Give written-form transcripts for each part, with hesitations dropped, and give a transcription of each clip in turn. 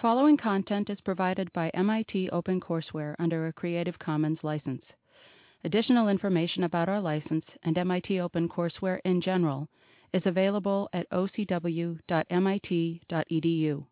following content is provided by MIT OpenCourseware under a Creative Commons license. Additional information about our license and MIT OpenCourseware in general is available at ocw.mit.edu.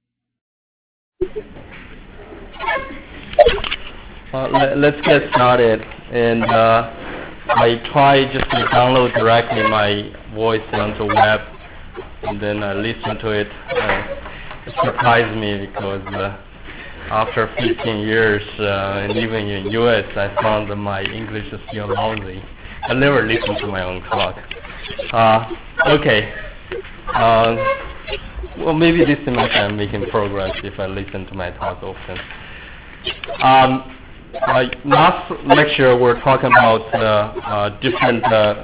Let's get started. And I try just to download directly my voice onto web, and then I listen to it. It surprised me because after 15 years living in U.S., I found that my English is still lousy. I never listen to my own talk. Okay. Well, maybe this semester I'm making progress if I listen to my talk often. Last lecture we're talking about different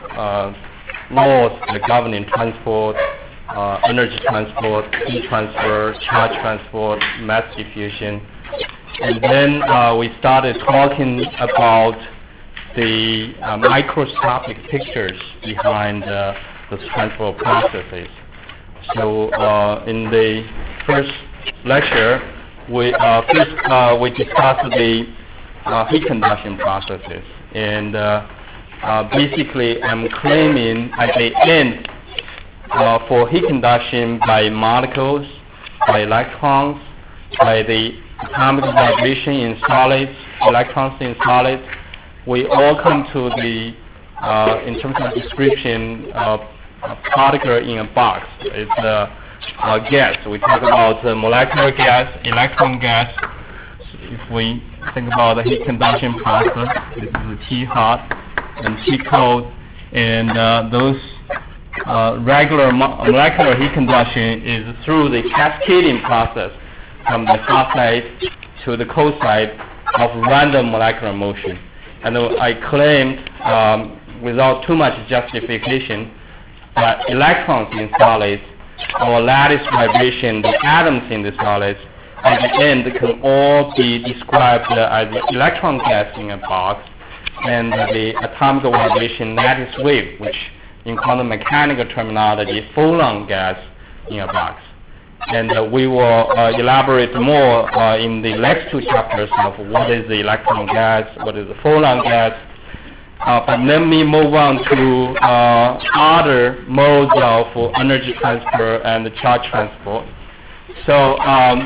laws governing transport, energy transport, heat transfer, charge transport, mass diffusion. And then we started talking about the microscopic pictures behind the transport processes. So in the first lecture, we discussed the heat conduction processes. And basically, I'm claiming at the end for heat conduction by molecules, by electrons, by the atomic vibration in solids, electrons in solids, we all come to the, in terms of description, particle in a box. It's a gas. We talk about molecular gas, electron gas. So if we think about the heat conduction process, this is the T hot and T cold, and those regular molecular heat conduction is through the cascading process from the hot side to the cold side of random molecular motion. And I claimed, without too much justification, that electrons in solids or lattice vibration, the atoms in the solids, at the end can all be described as electron gas in a box, and the atomic vibration lattice wave, which in quantum mechanical terminology, photon gas in a box. And we will elaborate more in the next two chapters of what is the electron gas, what is the photon gas. But let me move on to other modes of energy transfer and charge transport. So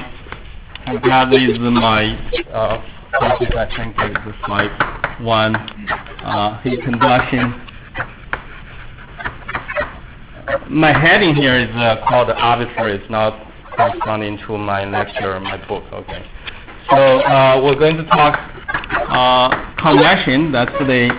that is my topic. I think is slide 1, heat conduction. My heading here is called arbitrary. It's not corresponding to my lecture, my book. Okay. So we're going to talk convection. That's the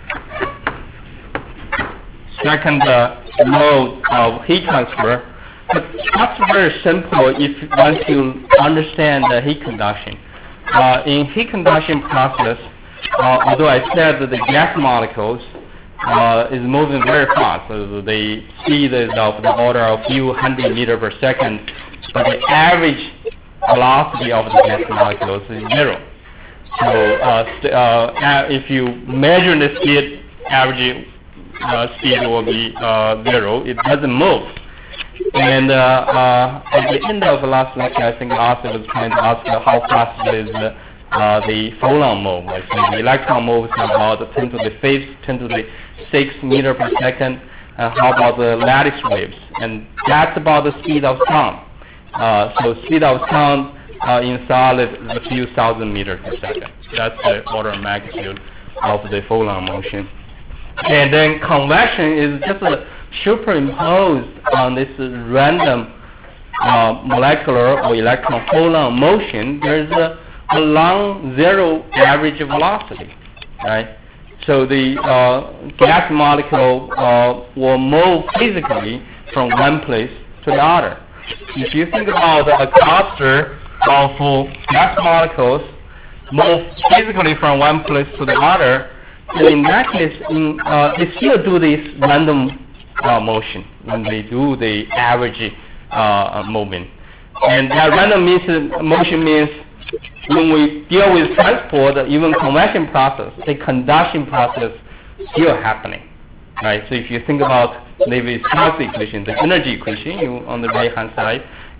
second mode of heat transfer. But that's very simple if once you understand the heat conduction. In heat conduction process, although I said that the gas molecules is moving very fast, so the speed is of the order of a few hundred meters per second, but the average velocity of the gas molecules is 0. So if you measure the speed, average speed will be 0. It doesn't move. And at the end of the last lecture, I think Arthur was trying to ask how fast is the photon move. Like the electron moves about 10 to the 5th, 10 to the 6th meter per second. How about the lattice waves? And that's about the speed of sound. So speed of sound in solid is a few thousand meters per second. That's the order of magnitude of the photon motion. And then convection is just superimposed on this random molecular or electron photon motion. There's a long 0 average velocity, right? So the gas molecule will move physically from one place to the other. If you think about a cluster of gas molecules move physically from one place to the other, and in that case, they still do this random motion when they do the average movement. And that random motion means when we deal with transport, even convection process, the conduction process still happening, right? So if you think about the viscosity equation, the energy equation on the right-hand side,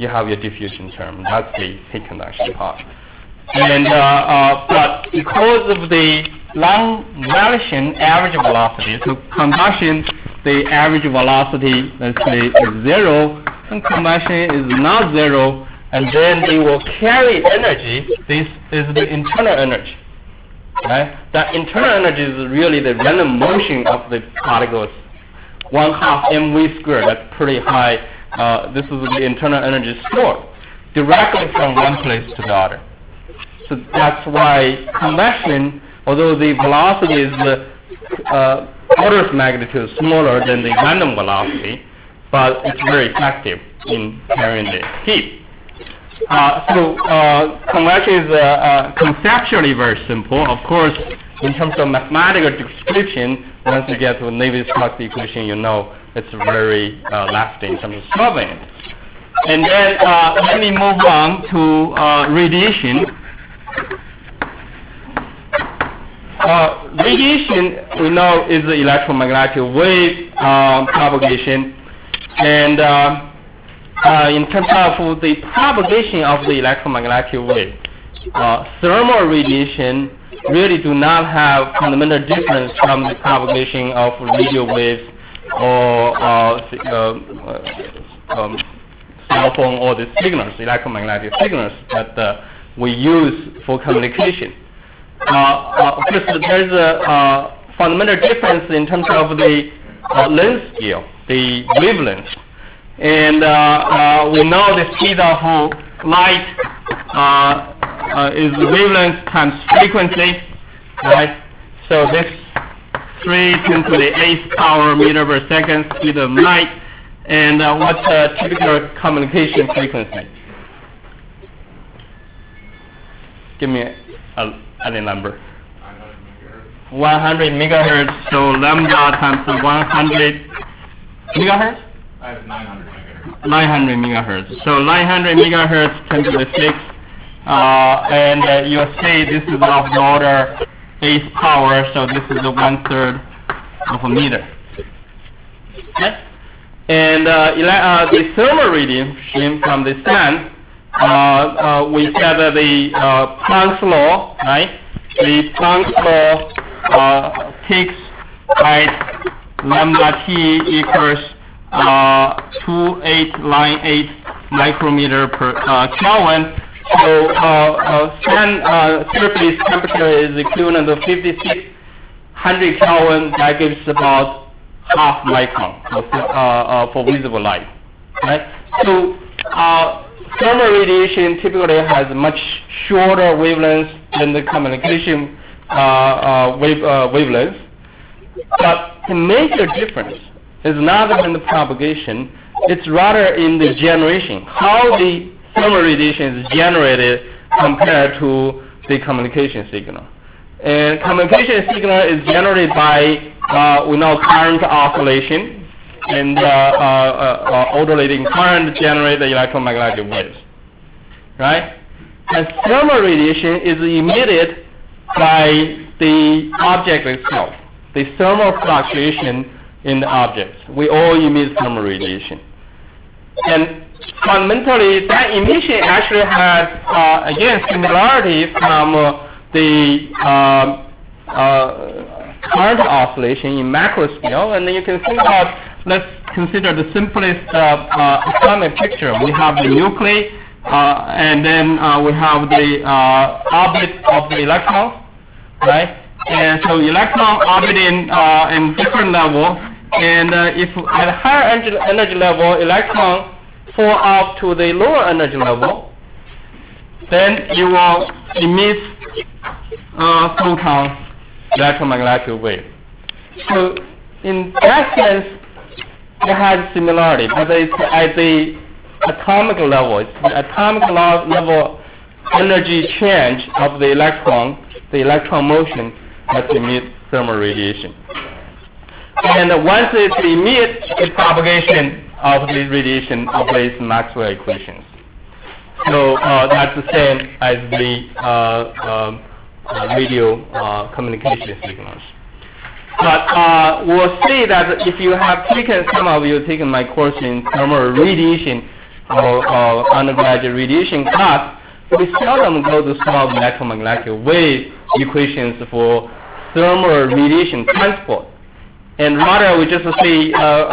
you have your diffusion term. That's the heat conduction part. And but because of the long relation average velocity, so combustion, the average velocity, let's say, is 0, and combustion is not 0, and then they will carry energy. This is the internal energy. Right? That internal energy is really the random motion of the particles. 1/2 mv squared, that's pretty high. This is the internal energy stored directly from one place to the other. So that's why combustion, although the velocity is orders of magnitude smaller than the random velocity, but it's very effective in carrying the heat. So convection is conceptually very simple. Of course, in terms of mathematical description, once you get to Navier-Stokes equation, you know it's very lasting in terms of solving it. And then let me move on to radiation. Radiation, we know, is the electromagnetic wave propagation, and in terms of the propagation of the electromagnetic wave, thermal radiation really do not have fundamental difference from the propagation of radio waves or cell phone or the signals, electromagnetic signals that we use for communication. Of course, there's a fundamental difference in terms of the length scale, the wavelength. And we know the speed of light is wavelength times frequency, right? So this 3 × 8 meter per second speed of light. And what's the typical communication frequency? Give me any number. 100 megahertz. So lambda times 100 megahertz? I have 900 megahertz. 900 megahertz. So 900 megahertz 10 to the 6. And you'll see this is of the order 8th power. So this is 1/3 of a meter. Okay? And the thermal radiation from the sun, we said that the Planck's law, right? The Planck's law takes at lambda t equals 2898 micrometer per Kelvin. So sun surface temperature is equivalent to 5600 Kelvin. That gives about half micron for visible light, right? So thermal radiation typically has much shorter wavelengths than the communication wavelengths, but the major difference is not in the propagation, it's rather in the generation, how the thermal radiation is generated compared to the communication signal. And communication signal is generated by we know current oscillation, and alternating current generate the electromagnetic waves, right? And thermal radiation is emitted by the object itself, the thermal fluctuation in the objects. We all emit thermal radiation. And fundamentally, that emission actually has, again, similarity from the current oscillation in macro scale. And then you can think about, let's consider the simplest atomic picture. We have the nuclei, and then we have the orbit of the electron, right? And so electron orbiting in different level, and if at higher energy level, electron fall off to the lower energy level, then you will emit photon electromagnetic wave. So in that sense, it has similarity, but it's at the atomic level. It's the atomic level energy change of the electron motion that emits thermal radiation. And once it emits, the propagation of the radiation obeys Maxwell equations. So that's the same as the radio communication signals. But we'll see that if you have taken, some of you have taken my course in thermal radiation, or undergraduate radiation class, we seldom go to solve electromagnetic wave equations for thermal radiation transport. And rather, we just see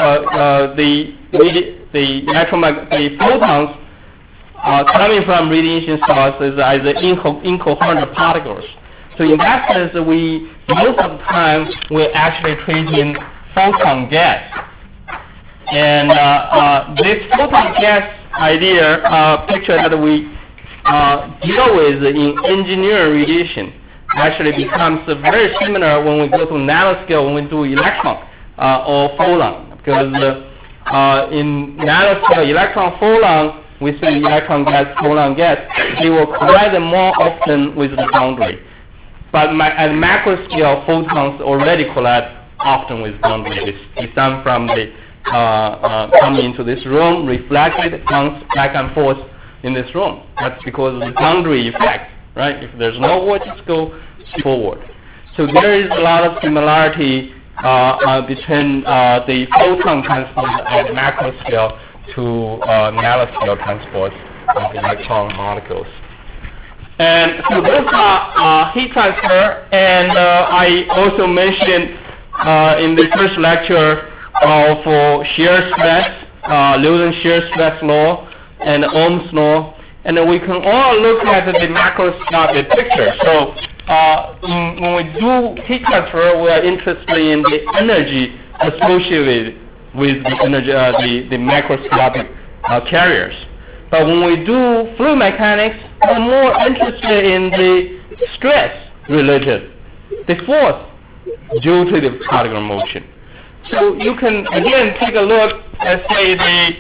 the photons coming from radiation sources as incoherent particles. So in that sense, most of the time we're actually treating photon gas. And this photon gas picture that we deal with in engineering radiation actually becomes very similar when we go to nanoscale when we do electron or photon. Because in nanoscale electron photon, we see electron gas, photon gas, they will collide more often with the boundary. But at macro scale, photons already collide often with boundary. It's done from the coming into this room, reflected, bounce back and forth in this room. That's because of the boundary effect, right? If there's no wall, just go forward. So there is a lot of similarity between the photon transport at macro scale to nanoscale transport of electron molecules. And so those are heat transfer, and I also mentioned in the first lecture for shear stress, Lewis shear stress law and Ohm's law, and we can all look at the macroscopic picture. So when we do heat transfer, we are interested in the energy associated with the energy, the macroscopic carriers. But when we do fluid mechanics, we're more interested in the stress related, the force due to the particle motion. So you can again take a look at say the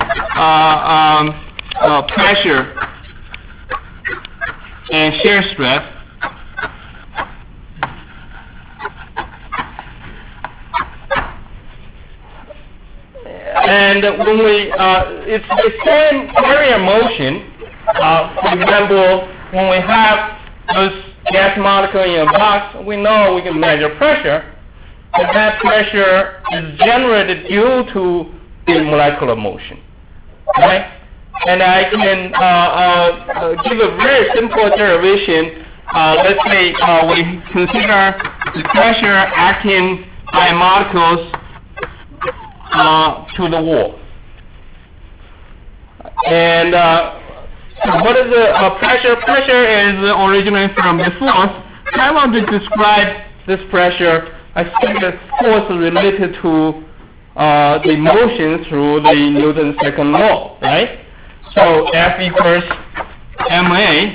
pressure and shear stress. And when it's the same carrier motion. For example, when we have those gas molecule in a box, we know we can measure pressure. And that pressure is generated due to the molecular motion, right? And I can give a very simple derivation. Let's say we consider the pressure acting by molecules to the wall. And so what is the pressure? Pressure is originally from the force. I want to describe this pressure. I think the force is related to the motion through the Newton's second law, right? So F equals ma.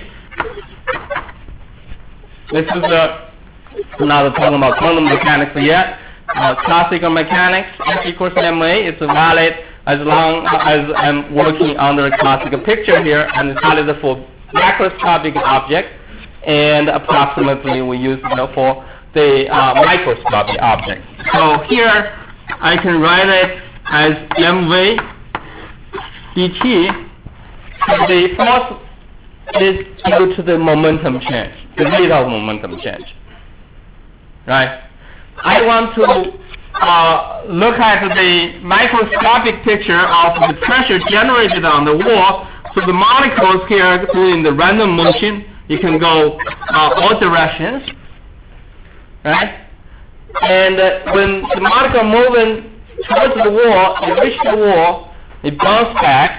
This is not talking about quantum mechanics yet. Classical mechanics, F equals ma is valid as long as I'm working under a classical picture here, and it's valid for macroscopic objects, and approximately we use it for the microscopic object. So here I can write it as mv dt. The force is due to the momentum change, the rate of momentum change, right? I want to look at the microscopic picture of the pressure generated on the wall. So the molecules here doing the random motion. You can go all directions, right? And when the molecule moving towards the wall, it reaches the wall, it bounces back,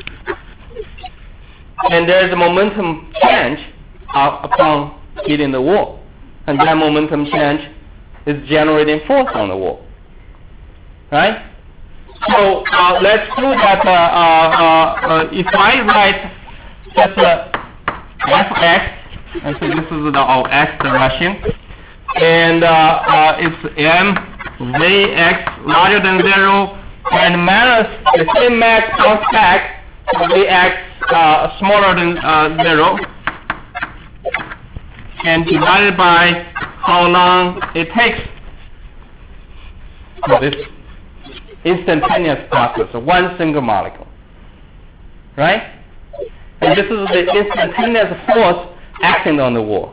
and there's a momentum change upon hitting the wall. And that momentum change is generating force on the wall, right? So let's do that. If I write just fx, and so this is the x direction, and it's m vx larger than 0, and minus the same max comes back, so vx smaller than 0, and divided by how long it takes for this instantaneous process of one single molecule, right? And this is the instantaneous force acting on the wall.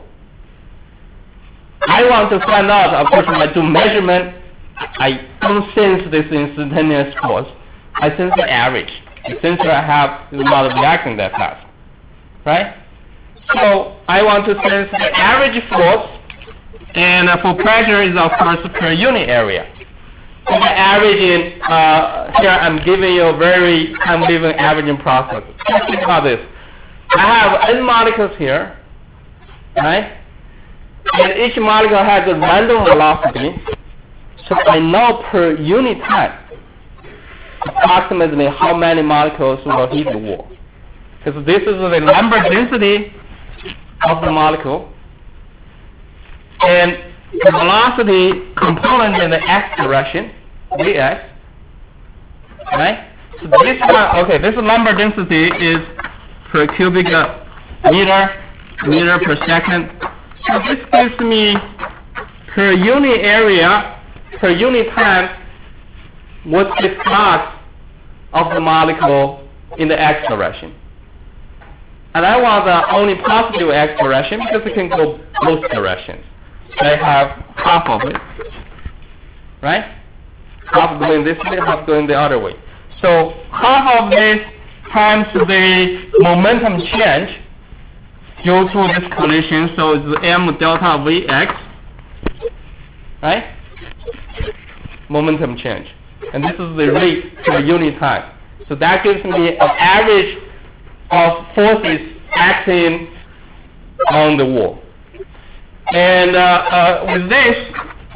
I want to find out, of course, when I do measurement, I don't sense this instantaneous force. I sense the average. The sensor I have is not reacting that fast, right? So I want to sense the average force, and for pressure is of course per unit area. So the averaging, here I'm giving you a very time-living averaging process. Just think about this. I have n molecules here, right? And each molecule has a random velocity, so I know per unit time approximately how many molecules will hit the wall. Because this is the number density of the molecule, and the velocity component in the x direction, Vx, right? So this one, okay, this number density is per cubic meter per second. So this gives me per unit area, per unit time, what's the flux of the molecule in the x direction. And I want the only positive x direction because it can go both directions. So I have half of it, right? Half going this way, half going the other way. So half of this times the momentum change due to this collision, so it's m delta Vx, right? Momentum change. And this is the rate per unit time. So that gives me an average of forces acting on the wall. And with this,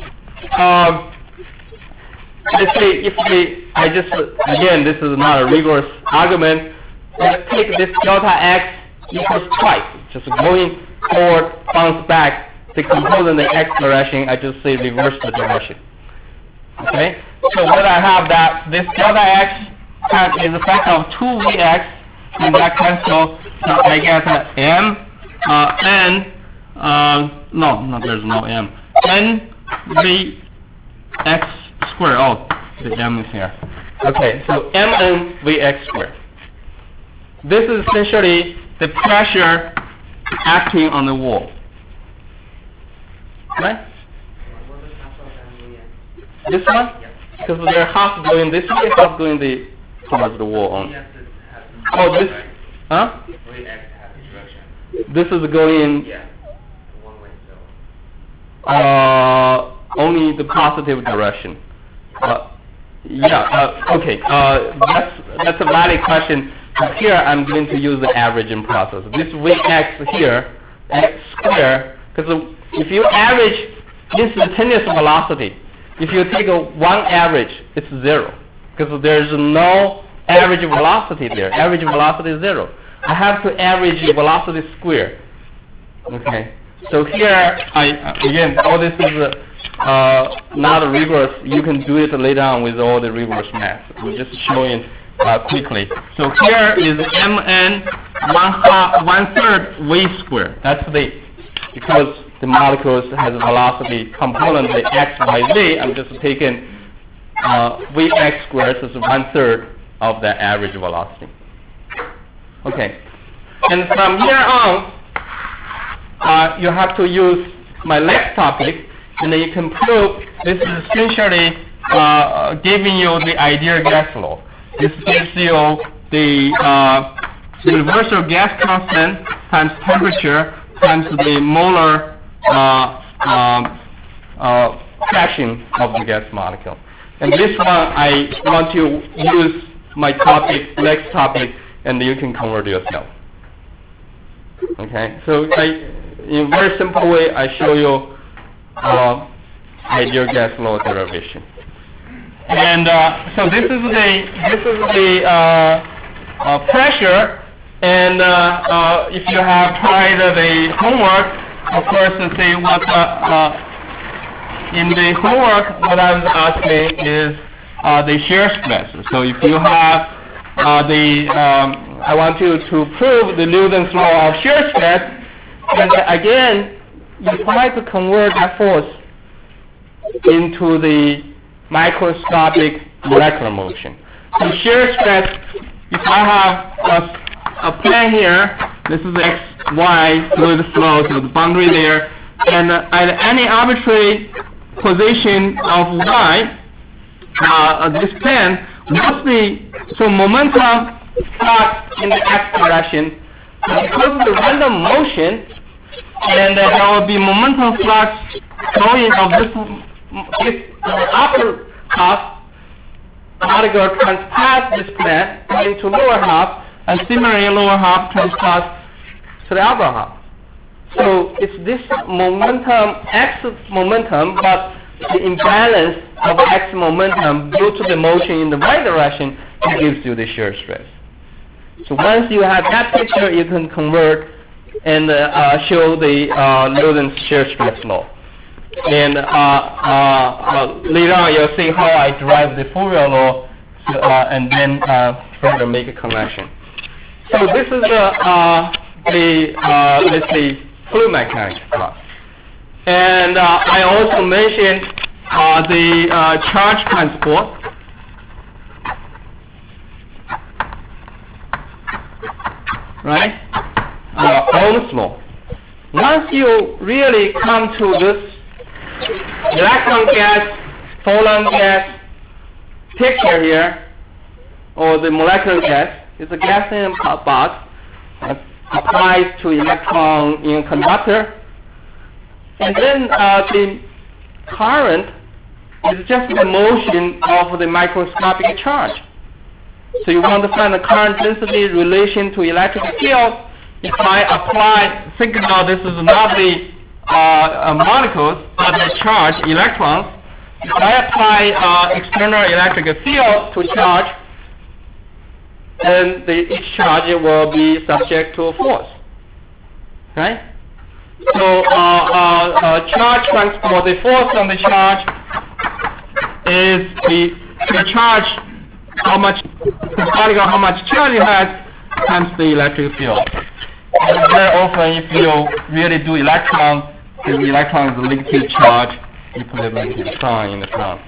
let's say if I just, again, this is not a rigorous argument, let's take this delta x equals twice, just going forward, bounce back, decompose in the x direction, I just say reverse the direction. Okay? So what I have that this delta x is a factor of 2Vx, and that cancel, so I get m, there's no m, n Vx squared. Oh, the m is here. Okay, so mn Vx squared. This is essentially the pressure acting on the wall. Right? This one? Because they're half going this way, half going towards the wall only. Oh, this, huh? This is going, only the positive direction. Okay, that's a valid question. Here I'm going to use the averaging process. This Vx here, x squared, because if you average instantaneous velocity, if you take one average, it's 0, because there's no average velocity there. Average velocity is 0. I have to average velocity square. Okay, so here, again, all this is not rigorous. You can do it later on with all the rigorous math. I'm just showing quickly. So here is mn 1/3 V squared. That's because the molecules has a velocity component, the x, y, z. I'm just taking Vx squared as 1/3 of the average velocity. Okay, and from here on, you have to use my next topic, and then you can prove this is essentially giving you the ideal gas law. This gives you the universal gas constant times temperature times the molar fraction of the gas molecule. And this one, I want to use my topic, next topic, and you can convert yourself. Okay, so in a very simple way, I show you ideal gas law derivation. And so this is the pressure. And if you have tried the homework, of course, say what in the homework, what I was asking is the shear stress. So if you have I want you to prove the Newton's law of shear stress, and again, you try to convert that force into the microscopic molecular motion. So shear stress, if I have a plane here, this is x, y, fluid flow, so the boundary there, and at any arbitrary position of y, this plane, so momentum flux in the x direction. So because of the random motion, and there will be momentum flux flowing of this upper half particle transpass this plane into lower half, and similarly lower half transpass to the upper half. So it's this momentum, x momentum, but the imbalance of x momentum due to the motion in the right direction that gives you the shear stress. So once you have that picture, you can convert and show the Newton's shear stress law. And later on you'll see how I derive the Fourier law and then further make a connection. So this is let's say, fluid mechanics class. And I also mentioned the charge transport. Right? Ohm's law. Once you really come to this electron gas, photon gas picture here, or the molecular gas, it's a gas in a box, applies to electron in a conductor, and then the current is just the motion of the microscopic charge. So you want to find the current density relation to electric field. If I apply, think about this is not the molecules, but the charge, electrons. If I apply external electric field to charge, then each charge will be subject to a force. Right? So charge transport, the force on the charge is the charge, how much particle, how much charge it has, times the electric field. And very often, if you really do electron, the electron is a negative charge, you put a negative sign in the front.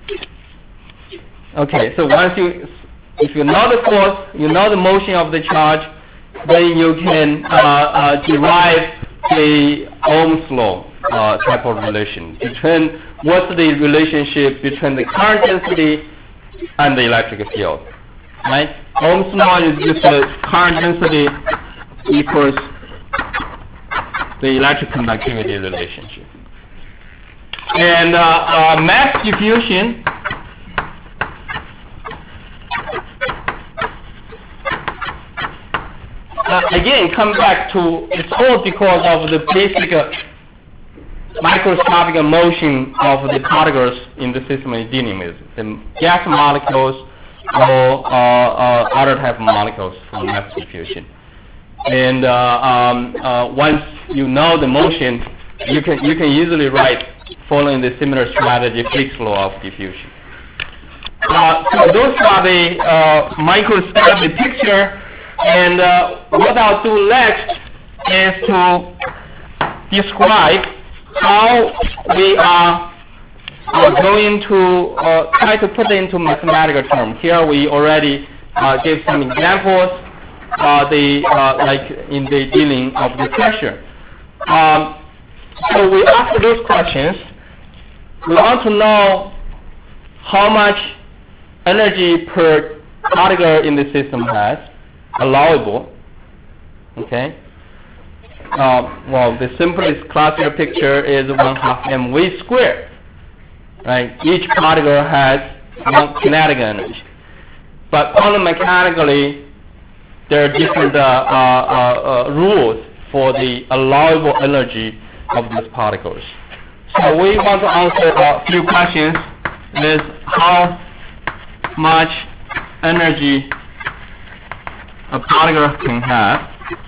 Okay, so once if you know the force, you know the motion of the charge, then you can derive the Ohm's law type of relation between what's the relationship between the current density and the electric field. Right? Ohm's law is just the current density equals the electric conductivity relationship. And mass diffusion again come back to, it's all because of the basic microscopic motion of the particles in the system we're dealing with, the gas molecules or other type of molecules for mass diffusion. And once you know the motion, you can easily write following the similar strategy, Fick's law of diffusion. So those are the microscopic picture. And what I'll do next is to describe how we are going to try to put it into mathematical terms. Here we already gave some examples, like in the dealing of the pressure. So we ask those questions. We want to know how much energy per particle in the system has, allowable. Okay. Well, the simplest classical picture is 1/2 mv squared. Right. Each particle has one kinetic energy, but quantum mechanically there are different rules for the allowable energy of these particles. So we want to answer a few questions. Is how much energy a particle can have.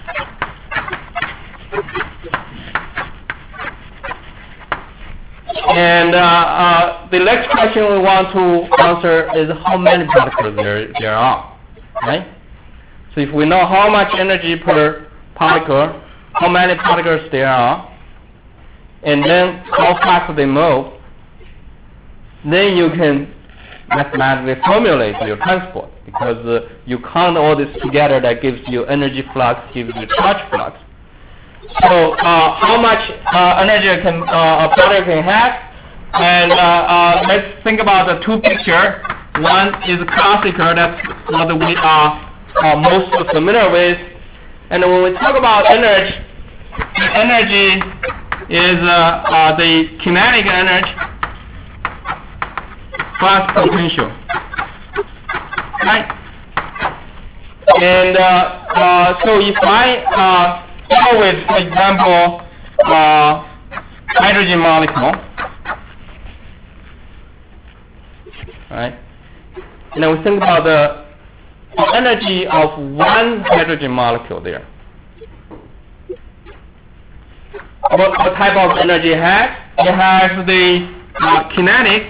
And the next question we want to answer is how many particles there are. Right? So if we know how much energy per particle, how many particles there are, and then how fast they move, then you can mathematically formulate your transport, because you count all this together, that gives you energy flux, gives you charge flux. So how much energy can a particle can have? And let's think about the two pictures. One is classical, that's what we are are most familiar with. And when we talk about energy, the energy is the kinetic energy plus potential, right? And so if I deal with, for example, hydrogen molecule, right? And then we think about the energy of one hydrogen molecule there. What type of energy it has? It has the kinetic.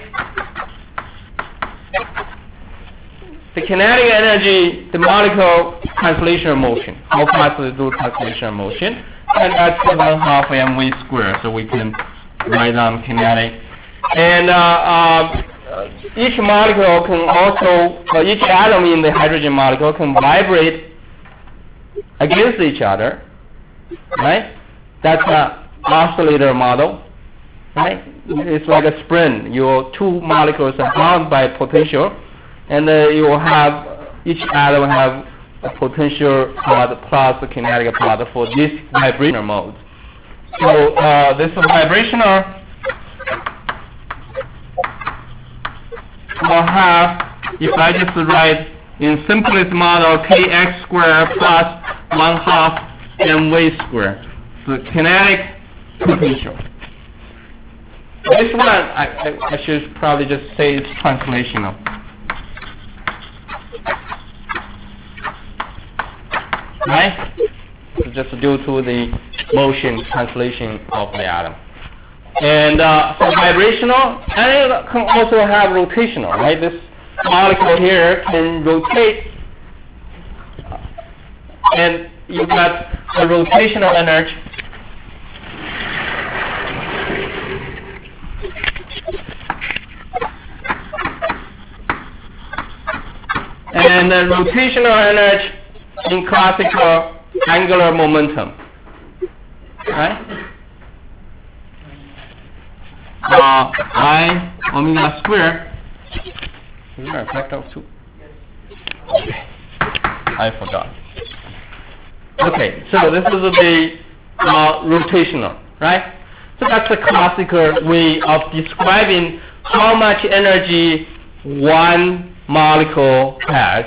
The kinetic energy, the molecule translation motion. How fast does it do translation motion? And that's 1/2 mv squared. So we can write down kinetic. And each molecule can also, each atom in the hydrogen molecule can vibrate against each other, right? That's an oscillator model, right? It's like a spring. Your two molecules are bound by potential, and you will have, each atom have a potential part plus a kinetic part for this vibrational mode. So this vibrational will have, if I just write in simplest model, kx squared plus 1/2 mv squared. So kinetic potential. This one, I should probably just say it's translational. Right? So just due to the motion translation of the atom. And for vibrational, and it can also have rotational, right? This molecule here can rotate, and you've got a rotational energy. And the rotational energy in classical angular momentum, right? I omega squared. Is there a factor of 2? Okay. I forgot. Okay, so this is the rotational, right? So that's the classical way of describing how much energy one molecule has.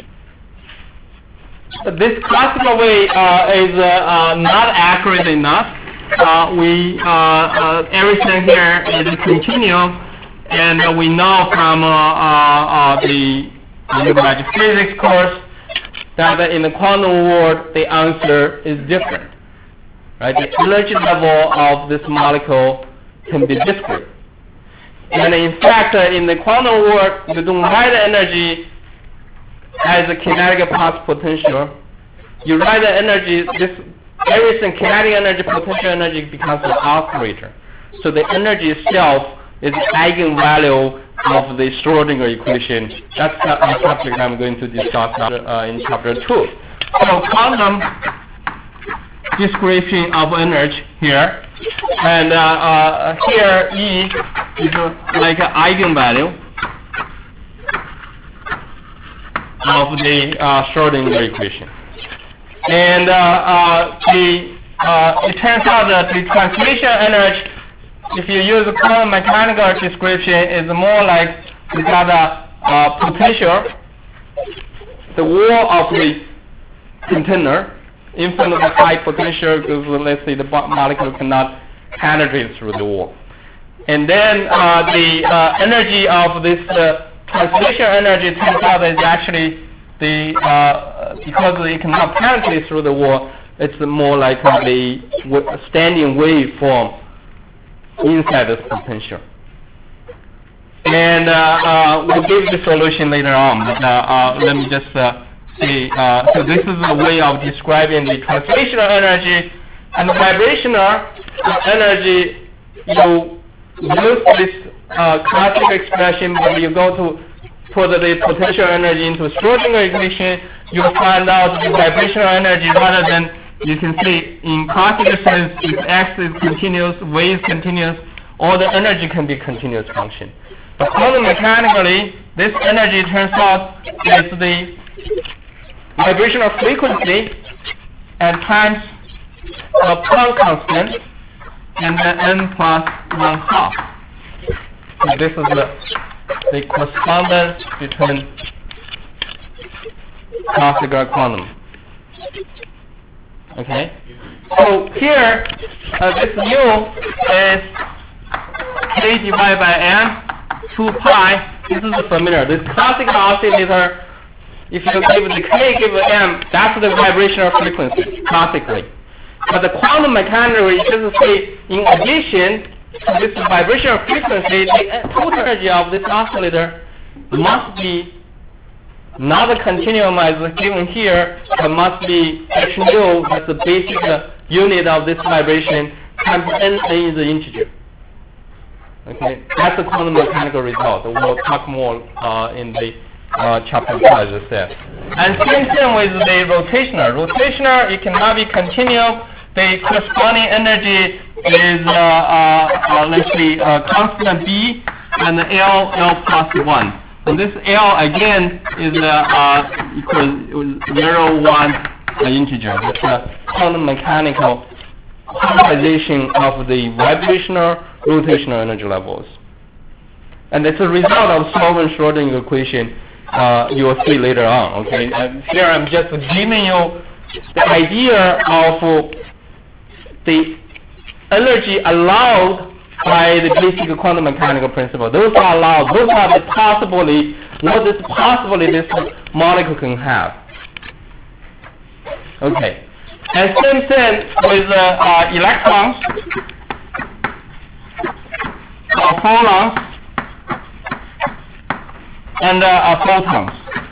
But this classical way is not accurate enough. Everything here is continuum, and we know from the undergraduate physics course that in the quantum world the answer is different, right? The energy level of this molecule can be discrete, and in fact, in the quantum world, you don't write the energy as a kinetic plus potential. You write the energy, everything kinetic energy, potential energy becomes an operator. So the energy itself is the eigenvalue of the Schrodinger equation. That's the subject I'm going to discuss in chapter 2. So quantum description of energy here, and here E is like an eigenvalue of the Schrodinger equation. And it turns out that the translation energy, if you use a quantum mechanical description, is more like you got a potential, the wall of the container, infinitely high potential, because let's say the molecule cannot penetrate through the wall. And then the energy of this translation energy turns out is actually because it cannot penetrate through the wall, it's more like the standing wave form inside this potential. And we'll give the solution later on, but let me just say, so this is a way of describing the translational energy. And the vibrational energy, you use this classical expression, but you go to put the potential energy into Schrodinger equation, you'll find out the vibrational energy rather than, you can see in classical sense, if x is continuous, y is continuous, all the energy can be continuous function. But quantum mechanically, this energy turns out is the vibrational frequency and times the Planck constant, and then n plus 1/2. So this is the correspondence between classical and quantum. Okay. So here, this mu is k divided by n 2 pi. This is familiar. This classical oscillator, if you give the k, give the m, that's the vibrational frequency, classically. But the quantum mechanical, it just say, in addition to this vibrational frequency, the total energy of this oscillator must be not a continuum as given here, but must be h nu, that's the basic unit of this vibration, times n is the integer. Okay, that's the quantum mechanical result. We'll talk more in the chapter 5, as I said. And same thing with the rotational. Rotational, it cannot be continuum. The corresponding energy is, let's see, constant B and L plus 1. And this L again is equals 0, 1 integer. That's a quantum mechanical quantization of the vibrational, rotational energy levels. And it's a result of Solvent-Schrödinger equation you will see later on. Okay, and here I'm just giving you the idea of the energy allowed by the basic quantum mechanical principle. Those are allowed. Those are the possibly, what is possibly this molecule can have. Okay. And same thing with electrons or photons and photons.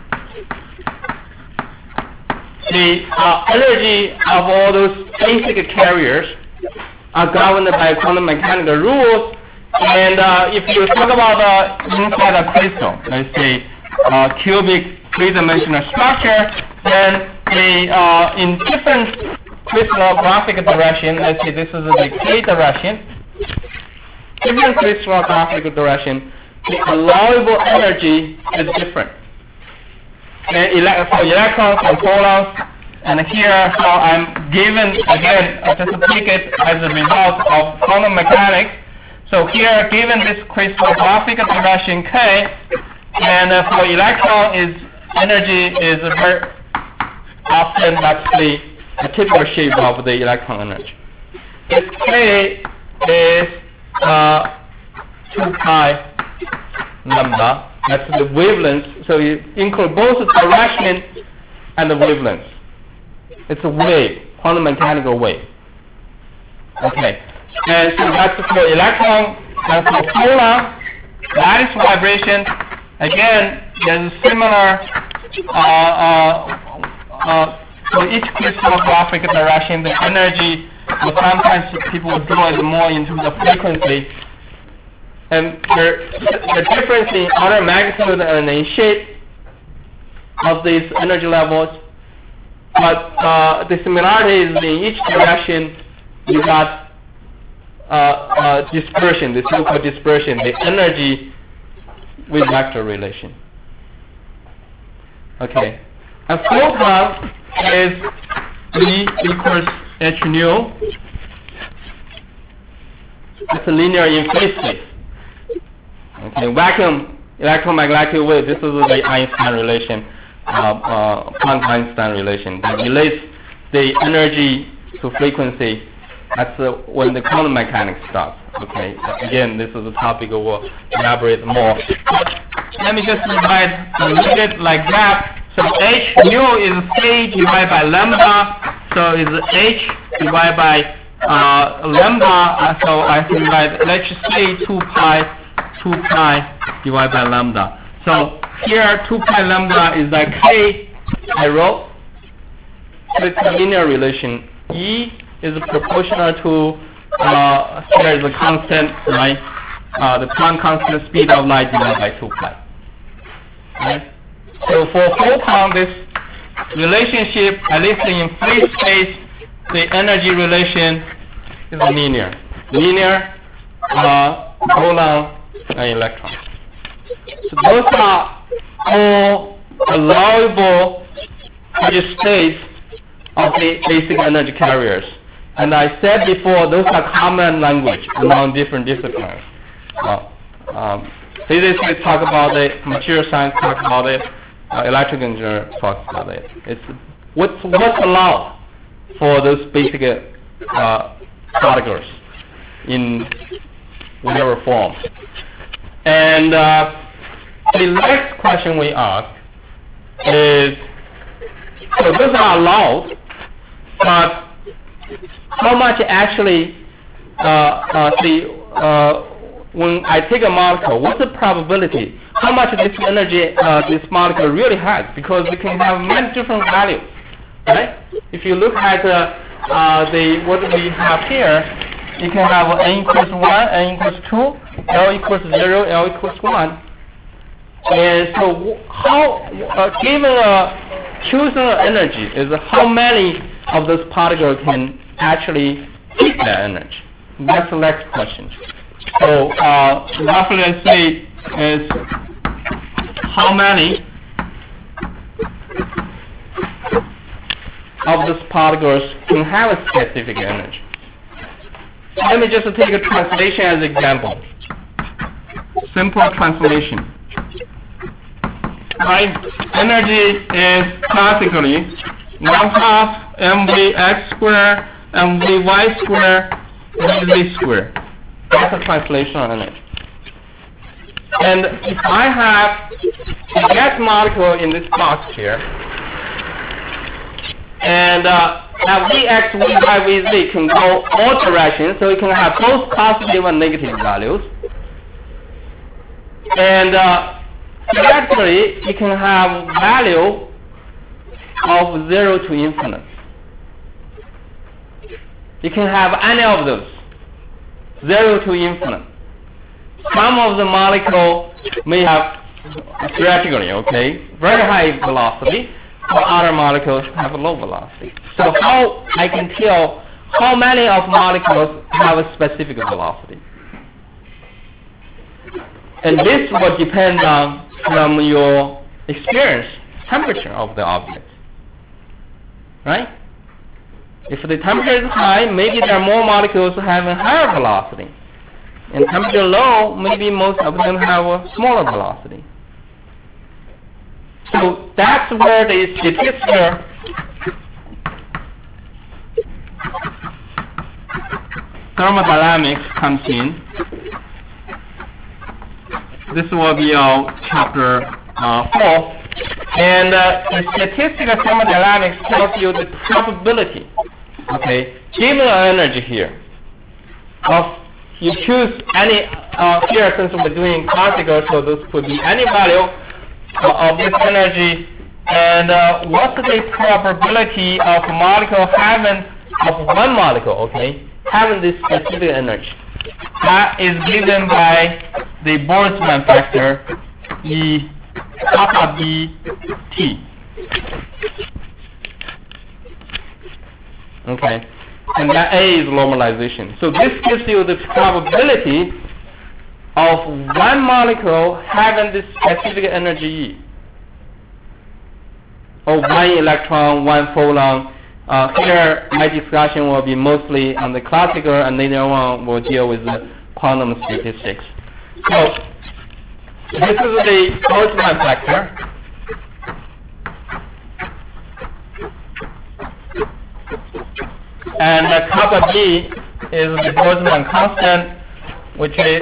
The energy of all those basic carriers are governed by quantum mechanical rules. And if you talk about inside a crystal, let's say cubic three-dimensional structure, then in different crystallographic direction, let's say this is the K direction, different crystallographic direction, the allowable energy is different. And for electrons and photons, and here how I'm given, again, I just take it as a result of quantum mechanics. So here, given this crystallographic direction K, and for electron, energy is very often that's the typical shape of the electron energy. This K is 2 pi lambda. That's the wavelength. So you include both the direction and the wavelength. It's a wave, quantum mechanical wave. Okay. And so that's for electron. And for photon, that is vibration. Again, there's a similar for each crystallographic direction, the energy, or sometimes people will draw it more into the frequency. And the difference in order magnitude and in shape of these energy levels, but the similarities in each direction, you got dispersion, the so-called dispersion, the energy with vector relation. Okay. A photon is E equals h nu. It's a linear in phase space. Okay, vacuum electromagnetic wave, this is the Einstein relation, Planck-Einstein relation that relates the energy to frequency. That's when the quantum mechanics starts. Okay, again, this is a topic we'll elaborate more. Let me just divide a little bit like that. So h nu is k divided by lambda. So it's h divided by lambda. So I divide, let's say 2 pi divided by lambda. So here 2 pi lambda is like k I wrote. So it's a linear relation. E is proportional to here is a constant, right? The Planck constant speed of light divided by 2 pi. Right? So for photon, this relationship, at least in free space, the energy relation is linear. Linear, photon, and electron. So those are all allowable states of the basic energy carriers. And I said before, those are common language among different disciplines. Physics talk about it, material science talk about it, electrical engineer talks about it. It's what's allowed for those basic particles in whatever form. And the next question we ask is, so those are allowed, but how much actually, when I take a molecule, what's the probability? How much this energy this molecule really has? Because we can have many different values, right? If you look at what we have here, you can have n equals 1, n equals 2, L equals 0, L equals 1. And so how, given chosen energy, is how many of those particles can actually keep that energy? That's the next question. So roughly, let's say, is how many of those particles can have a specific energy? Let me just take a translation as an example. Simple translation. Right? Energy is classically 1/2 mvx squared mvy squared mv squared. That's a translation of energy. And if I have a gas molecule in this box here, and now Vx, Vy, Vz can go all directions, so it can have both positive and negative values. And theoretically, it can have value of 0 to infinite. You can have any of those, 0 to infinite. Some of the molecule may have, theoretically, okay, very high velocity, while other molecules have a low velocity. So how I can tell how many of molecules have a specific velocity? And this will depend on from your experience, temperature of the object, right? If the temperature is high, maybe there are more molecules having higher velocity. And temperature low, maybe most of them have a smaller velocity. So that's where the statistical thermodynamics comes in. This will be our chapter 4. And the statistical thermodynamics tells you the probability, okay, given an energy here, of you choose any, here since we're doing classical, so this could be any value of this energy, and what's the probability of a molecule having, of one molecule, okay, having this specific energy. That is given by the Boltzmann factor, E kappa B T. Okay, and that A is normalization. So this gives you the probability of one molecule having this specific energy E, or one electron, one photon. Here, my discussion will be mostly on the classical, and later on we'll deal with the quantum statistics. So this is the Boltzmann factor. And the kappa B is the Boltzmann constant, which is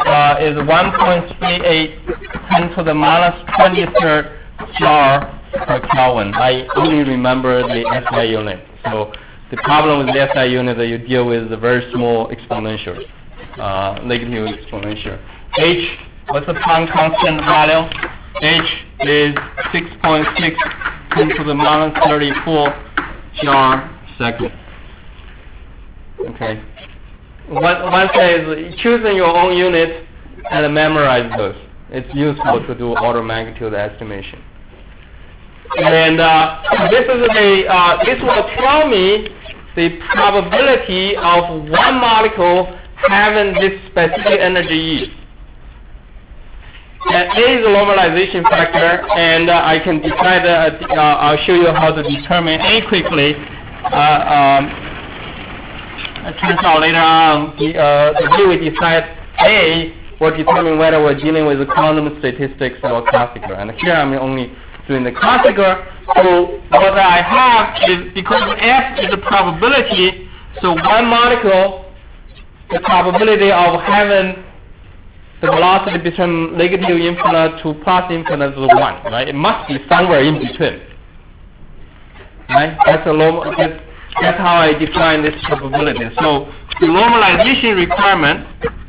1.38 10 to the minus 23rd jar per Kelvin. I only remember the SI unit. So the problem with the SI unit that you deal with the very small exponential, negative exponential. H, what's the Planck constant value? H is 6.6 10 to the minus 34 jar second. Okay. One says choosing your own unit and memorize those. It's useful to do order of magnitude estimation. And this is this will tell me the probability of one molecule having this specific energy E. And A is the normalization factor, and I can decide, I'll show you how to determine A quickly. It turns out later on, the way we decide A will determine whether we're dealing with quantum statistics or classical. And here I'm only doing the classical. So what I have is, because F is a probability, so one molecule, the probability of having the velocity between negative infinite to plus infinite is 1, right? It must be somewhere in between, right? That's how I define this probability. So the normalization requirement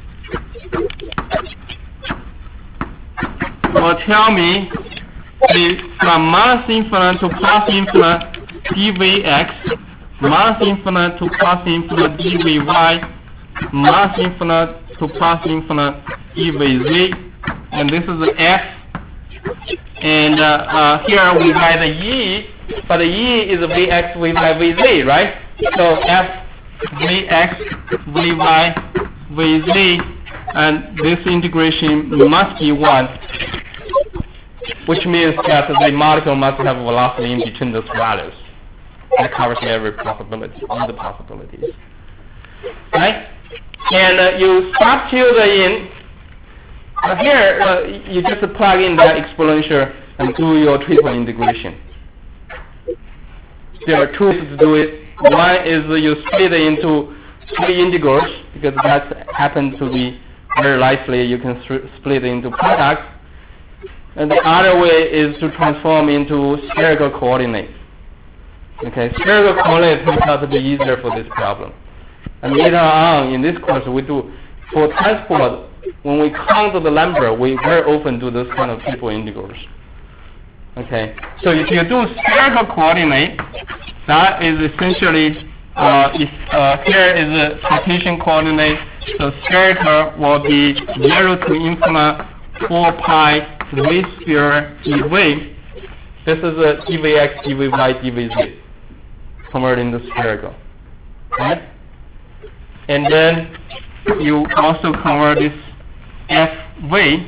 will tell me from minus infinite to plus infinite dvx, minus infinite to plus infinite dvy, minus infinite to plus infinite dvz, and this is the f. And here we write the e, but the e is vx, vy, vz, right? So f, vx, vy, vz, and this integration must be 1, which means that the molecule must have velocity in between those values. That covers every possibility, all the possibilities, right? And you substitute in. Here, you just plug in that exponential and do your triple integration. There are two ways to do it. One is you split it into 3 integrals, because that happens to be very likely you can split it into products. And the other way is to transform into spherical coordinate. Okay, spherical coordinate turns out to be easier for this problem. And later on in this course, we do, for transport, when we count the number, we very often do those kind of triple integrals. Okay, so if you do spherical coordinate, that is essentially, here is the Cartesian coordinate, so spherical will be 0 to infinite 4 pi v sphere dv. This is a dvx, dvy, dvz, converted into spherical, right? And then you also convert this fv,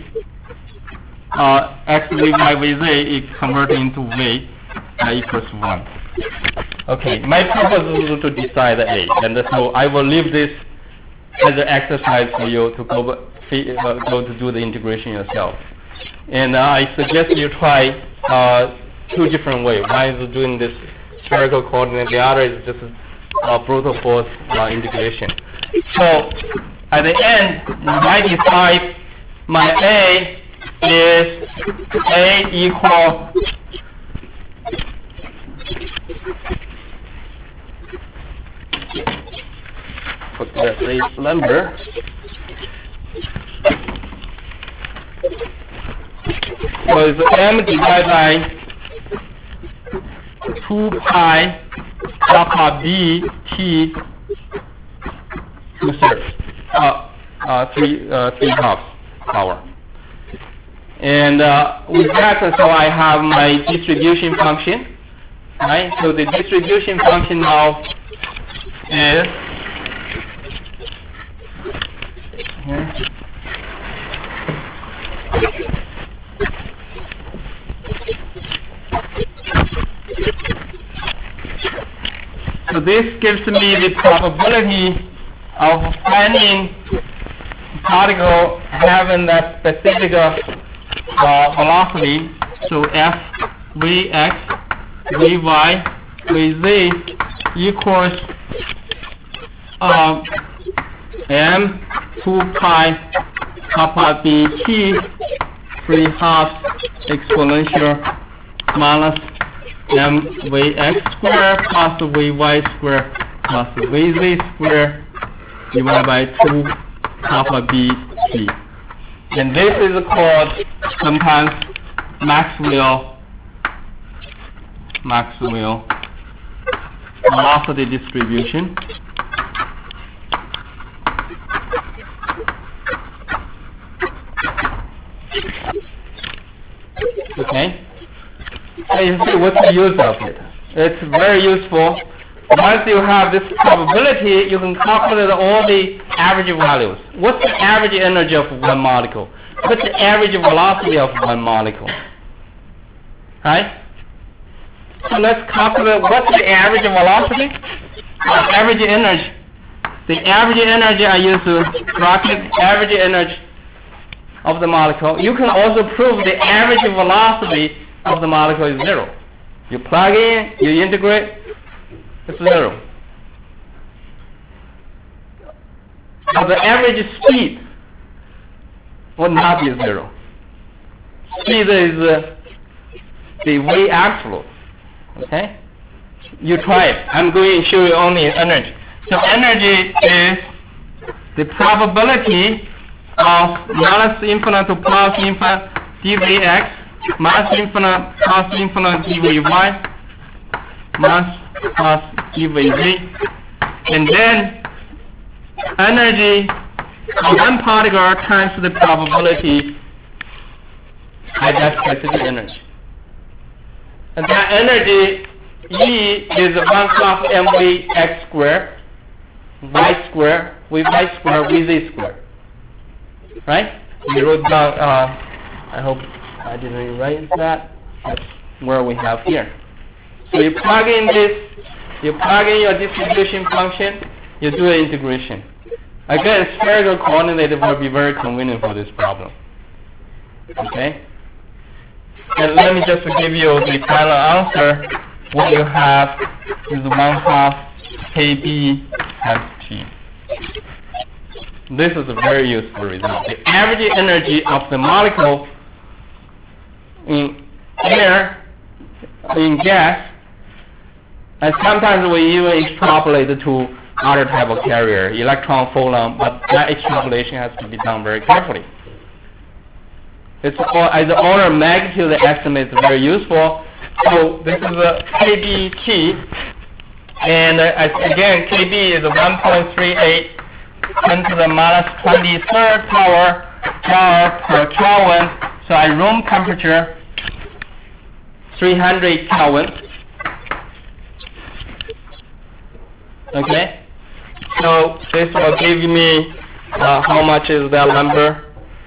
x, v, y, vz, is converted into v, equals 1. Okay, my purpose is to decide A, and so I will leave this as an exercise for you to go to do the integration yourself. And I suggest you try 2 different ways. One is doing this spherical coordinate, the other is just brute force integration. So at the end, I decide my A is A equal put that base number. So it's M divided by 2 pi kappa b t 3/2 power. And with that, so I have my distribution function, right? So the distribution function now is here. So this gives me the probability of finding particle having that specific velocity. So f vx vy vz equals m 2 pi kappa b t 3/2 exponential minus m vx square plus vy square plus vz square divided by 2 kappa b t. And this is called sometimes Maxwell velocity distribution. Okay. So you see what's the use of it. It's very useful. Once you have this probability, you can calculate all the average values. What's the average energy of one molecule? what's the average velocity of one molecule? Right? So let's calculate what's the average velocity? Average energy. The average energy I use to bracket average energy of the molecule. You can also prove the average velocity of the molecule is 0. You plug in, you integrate, it's 0. So the average speed will not be 0. Speed is the V absolute. Okay? You try it. I'm going to show you only energy. So energy is the probability of minus infinite to plus infinite dvx, minus infinite plus infinite dvy, minus plus dvz, and then energy of one particle times the probability at that specific energy. And that energy E is 1 plus mv x squared, y squared, with y squared, with z squared. Right? We wrote down, I hope I didn't write that. That's where we have here. So you plug in this, you plug in your distribution function, you do an integration. Again, spherical coordinate will be very convenient for this problem. Okay? And let me just give you the final answer. What you have is 1/2 kb times T. This is a very useful result. The average energy of the molecule in air, in gas, and sometimes we even extrapolate to other type of carrier, electron, photon, but that extrapolation has to be done very carefully. It's as the order of magnitude estimate is very useful. So this is a kBt, and again kb is 1.38 10 to the minus 23rd power joule per Kelvin. So at room temperature 300 Kelvin. Okay, so this will give me how much is that number?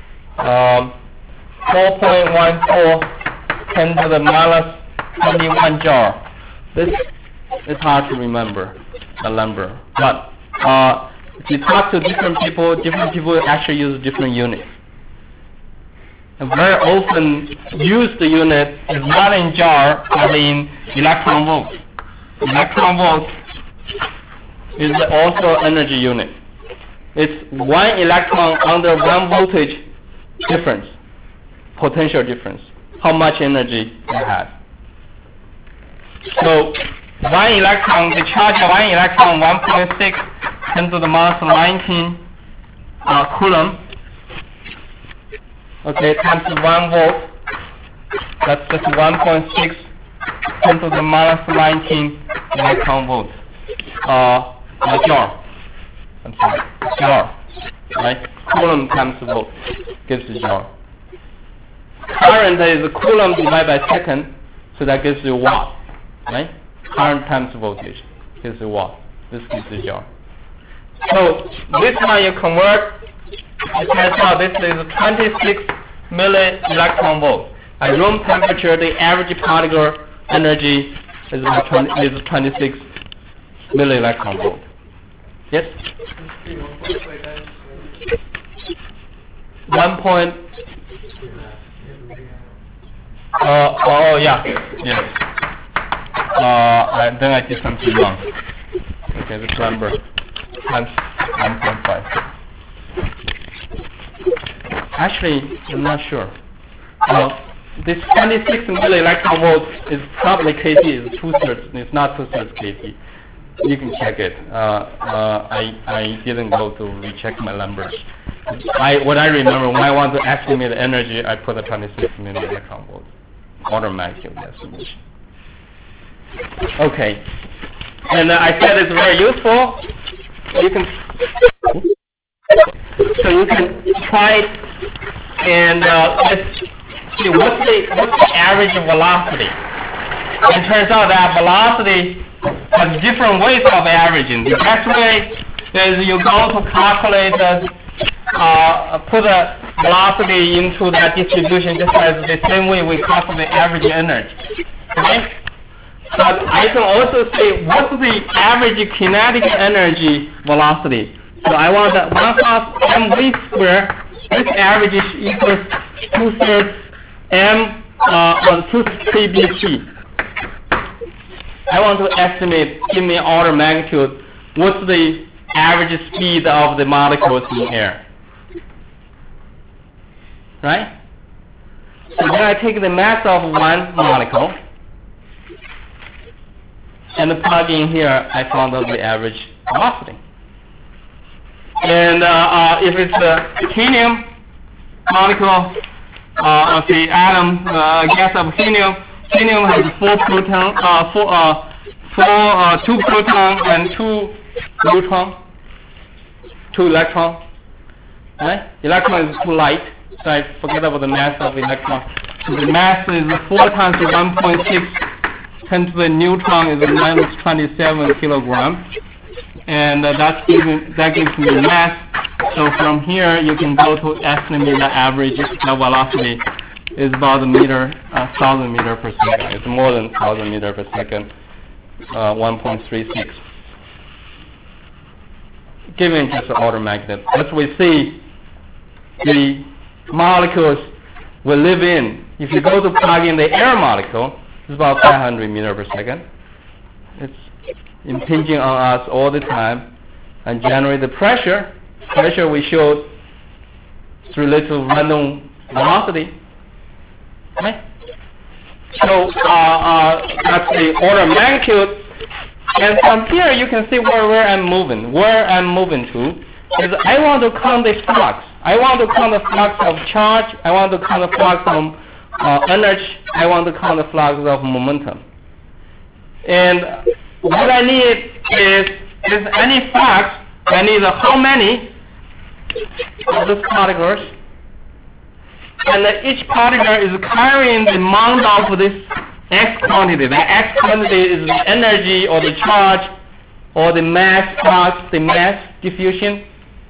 4.14 10 to the minus 21 joule. This is hard to remember the number, but if you talk to different people actually use different units. And very often used unit is not in joule but in electron volts. Electron volts is also energy unit. It's 1 electron under 1 voltage difference, potential difference, how much energy it has. So 1 electron, the charge of 1 electron 1.6 10 to the minus 19 coulomb. Okay, times 1 volt. That's just 1.6 10 to the minus 19 electron volts. Joule. I'm sorry, joule. Right? Coulomb times volt gives you joule. Current is coulomb divided by second, so that gives you watt. Right? Current times voltage gives you watt. This gives you joule. So this one you convert, it turns out this is 26 milli electron volt. At room temperature, the average particle energy is 26 milli electron volt. Yes? 1 point. Oh yeah, yes. Then I did something wrong. Okay, this number times 1.5. Actually, I'm not sure. This 26 milli electron volts is probably kT. Is 2/3. It's not 2/3 kT. You can check it. I didn't go to recheck my numbers. What I remember when I want to estimate the energy, I put a 26 milli electron volts. Order magnitude estimation. Okay. And I said it's very useful. You can try it, and let's see what's the average velocity. It turns out that velocity has different ways of averaging. The best way is you go to calculate put a velocity into that distribution just as the same way we calculate the average energy. Okay? But I can also say what's the average kinetic energy velocity. So I want that 1/2 mv squared. This average equals 2/3 m on 2 bt. I want to estimate, give me order of magnitude, what's the average speed of the molecules in air. Right? So then I take the mass of one molecule and plug in here, I found out the average velocity. And if it's a helium molecule of the atom, gas of helium, helium has 4 proton, 2 proton and 2 neutron, 2 electron. Right? Electron is too light, so I forget about the mass of electron. So the mass is 4 times 1.6 10 to the neutron is minus 27 kilogram, and that gives me the mass. So from here you can go to estimate the average velocity is about 1,000 meter per second. It's more than 1,000 meter per second, 1.36. Given just the order of magnitude, as we see, the molecules will live in. If you go to plug in the air molecule, it's about 500 meter per second. It's impinging on us all the time and generate the pressure. Pressure we showed is related to random velocity. Right? So that's the order of magnitude. And from here you can see where I'm moving. Where I'm moving to is I want to count the flux. I want to count the flux of charge. I want to count the flux of energy. I want to count the flux of momentum. And what I need is any flux. I need how many of these particles. And each particle is carrying the amount of this x quantity. The x quantity is the energy or the charge or the mass flux, the mass diffusion.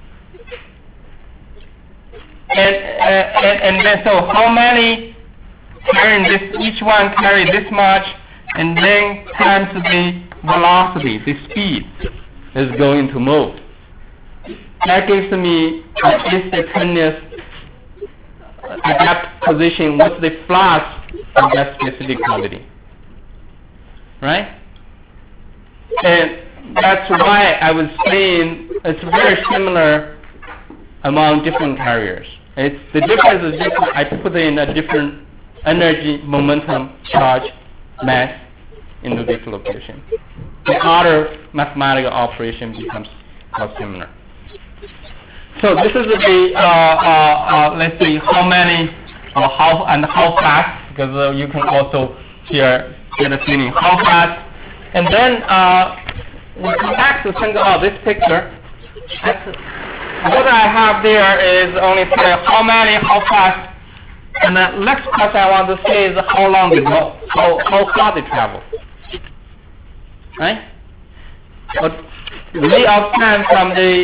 And then so how many carrying this, each one carry this much, and then times the velocity, the speed is going to move. That gives me an instantaneous at that position what's the flux of that specific quantity. Right? And that's why I was saying it's very similar among different carriers. The difference is just I put in a different energy, momentum, charge, mass into this location. The other mathematical operation becomes similar. So this is the let's see how many or how fast, because you can also here get a feeling how fast. And then we come back to think about this picture. What I have there is only say how many, how fast. And the next question I want to say is how long they go, how far they travel. Right? But we obtain from the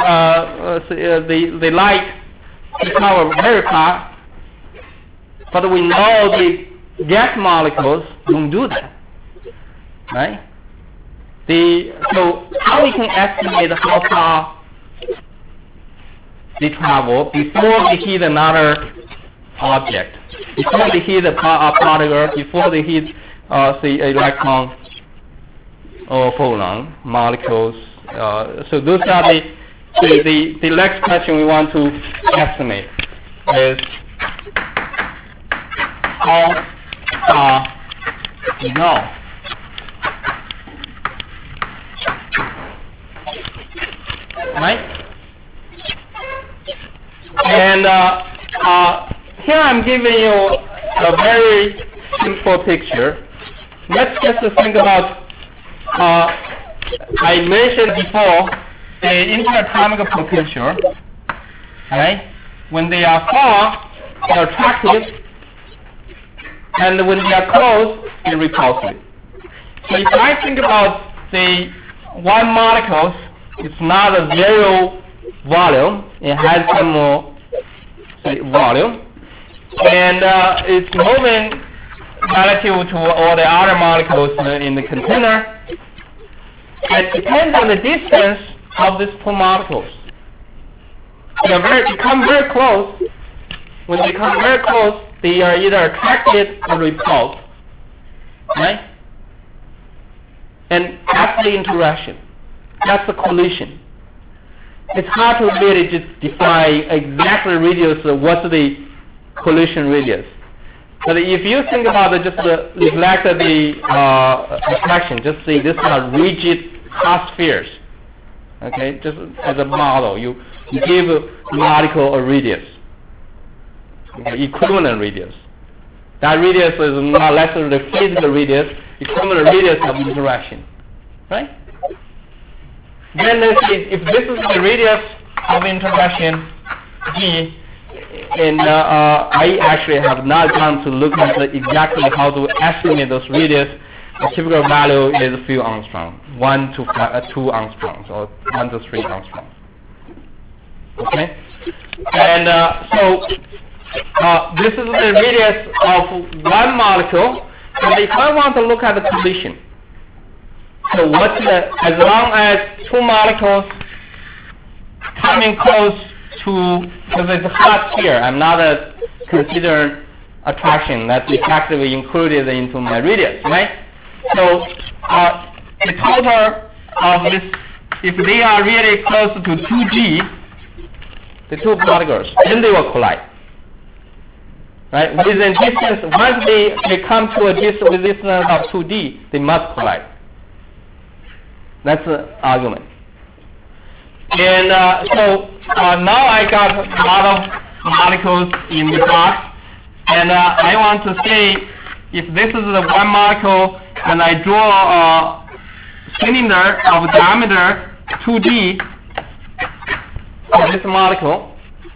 light to travel very fast, but we know the gas molecules don't do that. Right? So how we can estimate how far they travel before they hit another object, before they hit a particle, before they hit say electron or photon molecules. So those are the next question we want to estimate is how far we go. Right? And here I'm giving you a very simple picture. Let's just think about, I mentioned before, the interatomic potential, right? When they are far, they're attractive, and when they are close, they're repulsive. So if I think about the one molecule, it's not a zero volume, It has some more volume, and it's moving relative to all the other molecules in the container. It depends on the distance of these two molecules. They become very close. When they become very close, they are either attracted or repulsed, right? And that's the interaction. That's the collision. It's hard to really just define exactly radius, what's the collision radius. But if you think about it, just neglect the attraction, just say these are rigid hot spheres. Okay, just as a model, you give the molecule a radius, okay, equivalent radius. That radius is not less than the physical radius, equivalent radius of interaction, right? Then let's see if this is the radius of interaction G, and I actually have not gone to look at exactly how to estimate those radius. The typical value is a few angstrom, 1 to 2 angstroms, or 1 to 3 angstroms. Okay, and so this is the radius of one molecule. And if I want to look at the collision, so what's as long as two molecules coming close to, because it's a hot sphere, I'm not considering attraction. That's effectively included into my radius, right? So the total of this, if they are really close to 2G, the two particles, then they will collide. Right? Within distance, once they come to a distance with distance of 2D, they must collide. That's the argument. And so now I got a lot of molecules in the box, and I want to say if this is the one molecule, and I draw a cylinder of diameter 2D for this molecule,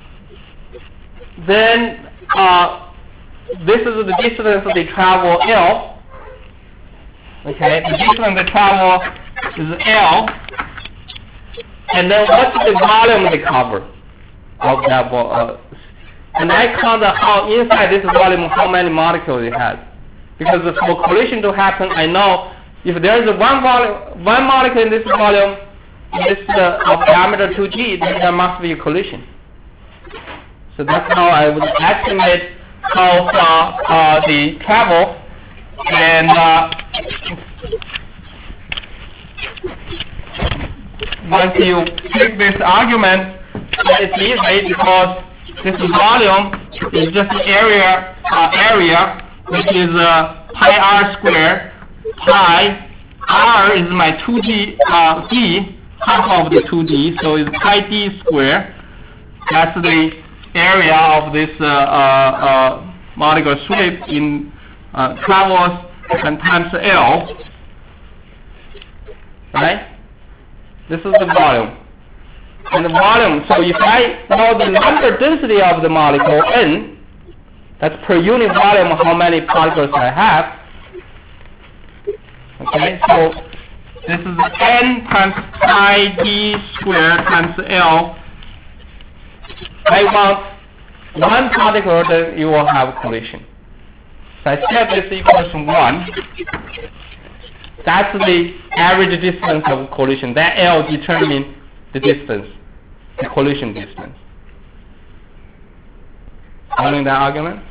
then this is the distance they travel L. Okay, the distance they travel is L. And then what's the volume they cover of that and I count how inside this volume how many molecules it has. Because for collision to happen, I know if there is one molecule in this volume, this of diameter 2G, then there must be a collision. So that's how I would estimate how far they travel. And once you take this argument, it's easy because this volume is just area, which is pi r squared. Pi r is my 2D d, half of the 2D, so it's pi d squared. That's the area of this molecular sweep in travels and times L. Right? This is the volume. And the volume, so if I know the number density of the molecule N, that's per unit volume how many particles I have. Okay, so this is N times pi d squared times L. I want one particle, then you will have collision. So I set this equals to 1. That's the average distance of collision. That L determines the distance, the collision distance. Following that argument?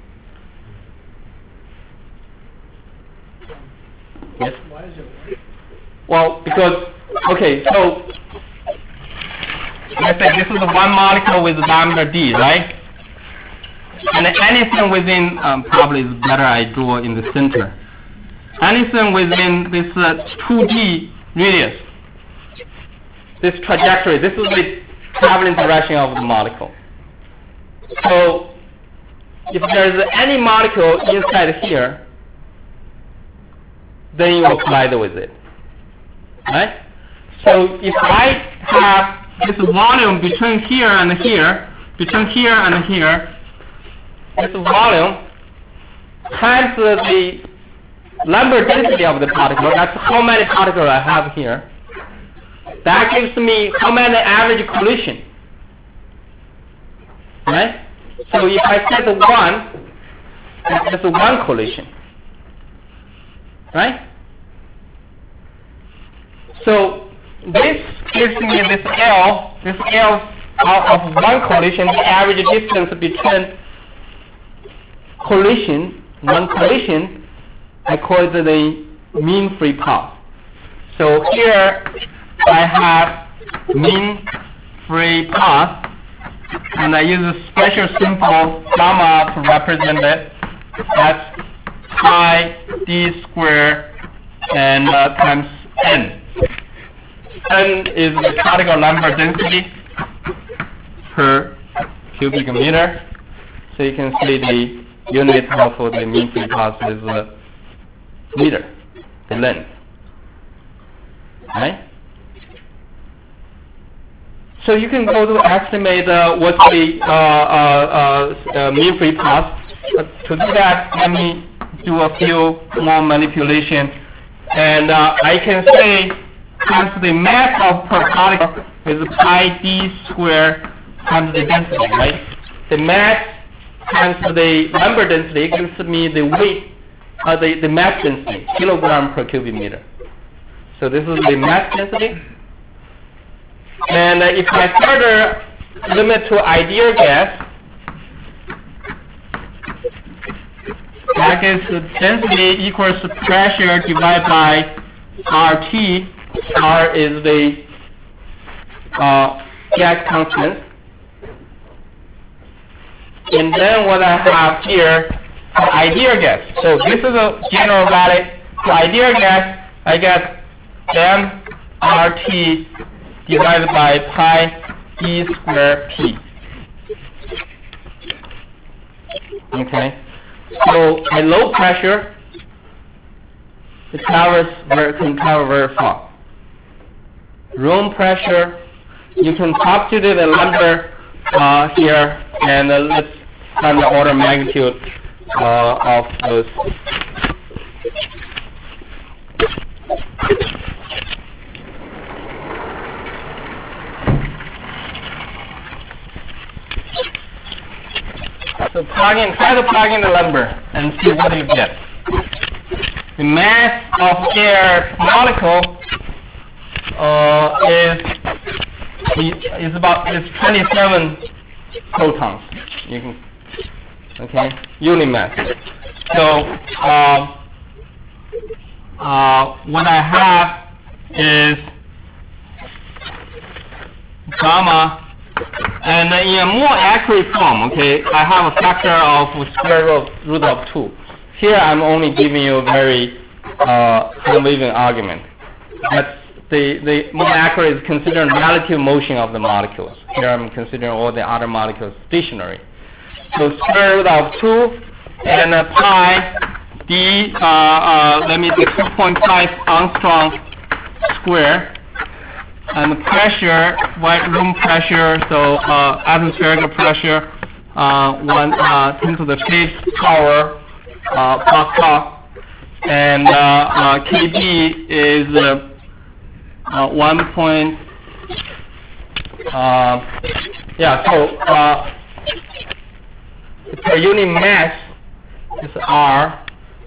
Yes? Why is it work? Well, because, okay, so let's say this is one molecule with diameter d, right? And anything within, probably is better I draw in the center. Anything within this 2D radius, this trajectory, this is the traveling direction of the molecule. So if there is any molecule inside here, then you will collide with it. Right? So if I have this volume between here and here, between here and here, this volume times the number density of the particle, that's how many particles I have here. That gives me how many average collision. right? So if I set 1, that's a 1 collision, right? So this gives me this L out of 1 collision, the average distance between one collision, I call it the mean free path. So here I have mean free path, and I use a special symbol gamma to represent it. That's pi d squared and times n. N is the particle number density per cubic meter. So you can see the unit of the mean free path is meter, the length, right? So you can go to estimate what's the mean free path. To do that, let me do a few more manipulation, and I can say times the mass of per particle is pi d squared times the density, right? The mass times the number density gives me the weight, the mass density, kilogram per cubic meter. So this is the mass density. And if I further limit to ideal gas, that is the density equals pressure divided by RT. R is the gas constant. And then what I have here for ideal gas. So this is a general value. For ideal gas, I get mRT divided by pi d squared p. Okay. So at low pressure, it can travel very far. Room pressure, you can substitute a number here, and let's find the order of magnitude of those. So try to plug in the number and see what you get. The mass of air molecule is 27 protons. You can, okay, unit mass. So what I have is gamma. And in a more accurate form, okay, I have a factor of square root of 2. Here I'm only giving you a very convenient argument. That's the more accurate is considering relative motion of the molecules. Here I'm considering all the other molecules stationary. So square root of 2 and pi d, let me do 2.5 Armstrong square. And pressure, room pressure, so atmospheric pressure, 10 to the 5th power Pascal, and Kb is 1 point. So per unit mass is R.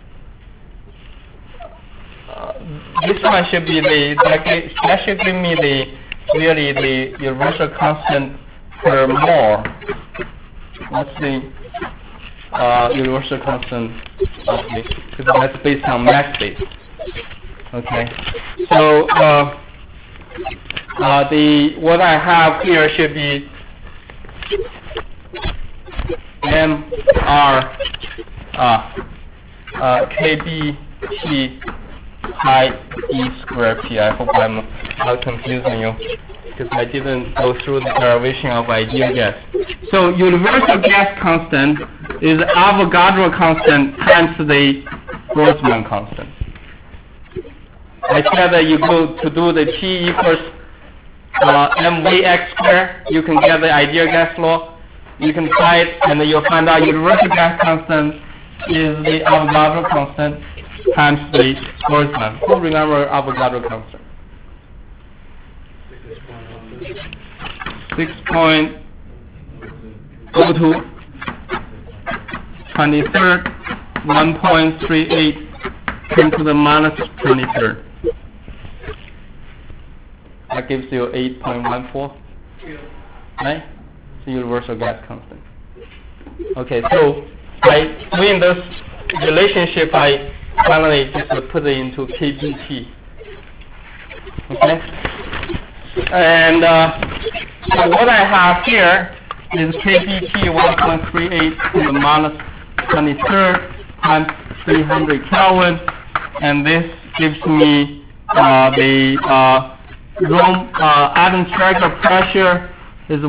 This one should be that should give me the universal constant per mole. What's the universal constant of the, because that's based on mass base. Okay. So what I have here should be mR kBT pi d squared p. I hope I'm not confusing you, because I didn't go through the derivation of ideal gas. So universal gas constant is Avogadro constant times the Boltzmann constant. I said that you go to do the T equals mVx squared, you can get the ideal gas law. You can try it, and then you'll find out universal gas constant is the Avogadro constant times the Boltzmann. Who remember Avogadro constant? 6.0 go to 23rd, 1.38 10 to the minus 23rd. That gives you 8.14, right? The universal gas constant. Okay, so by doing this relationship, I finally just put it into kBT. Okay, and so what I have here is kBT 1.38 to the minus 23rd times 300 Kelvin, and this gives me the room atmospheric pressure is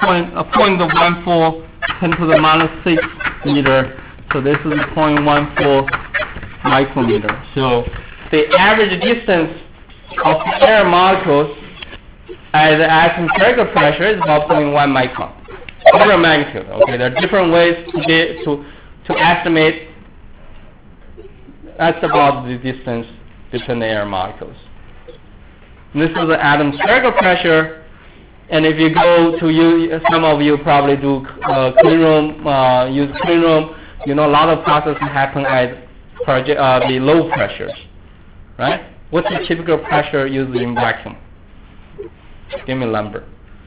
0.14 10 to the minus 6 meter. So this is 0.14 micrometer. So the average distance of the air molecules at the atmospheric pressure is about 0.1 micron. Order of magnitude. Okay, there are different ways to estimate. That's about the distance between the air molecules. And this is the atmospheric pressure. And if you go to some of you probably do clean room, use clean room. You know, a lot of processes happen at the low pressures, right? What's the typical pressure used in vacuum? Give me a number.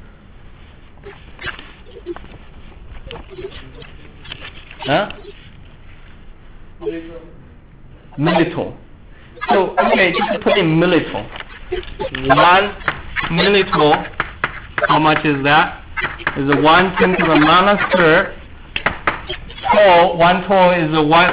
Huh? Milliton. So, okay, just put in milliton. 1 milliton, how much is that? Is 1 10 to the minus 3rd. Tau, 1 tau is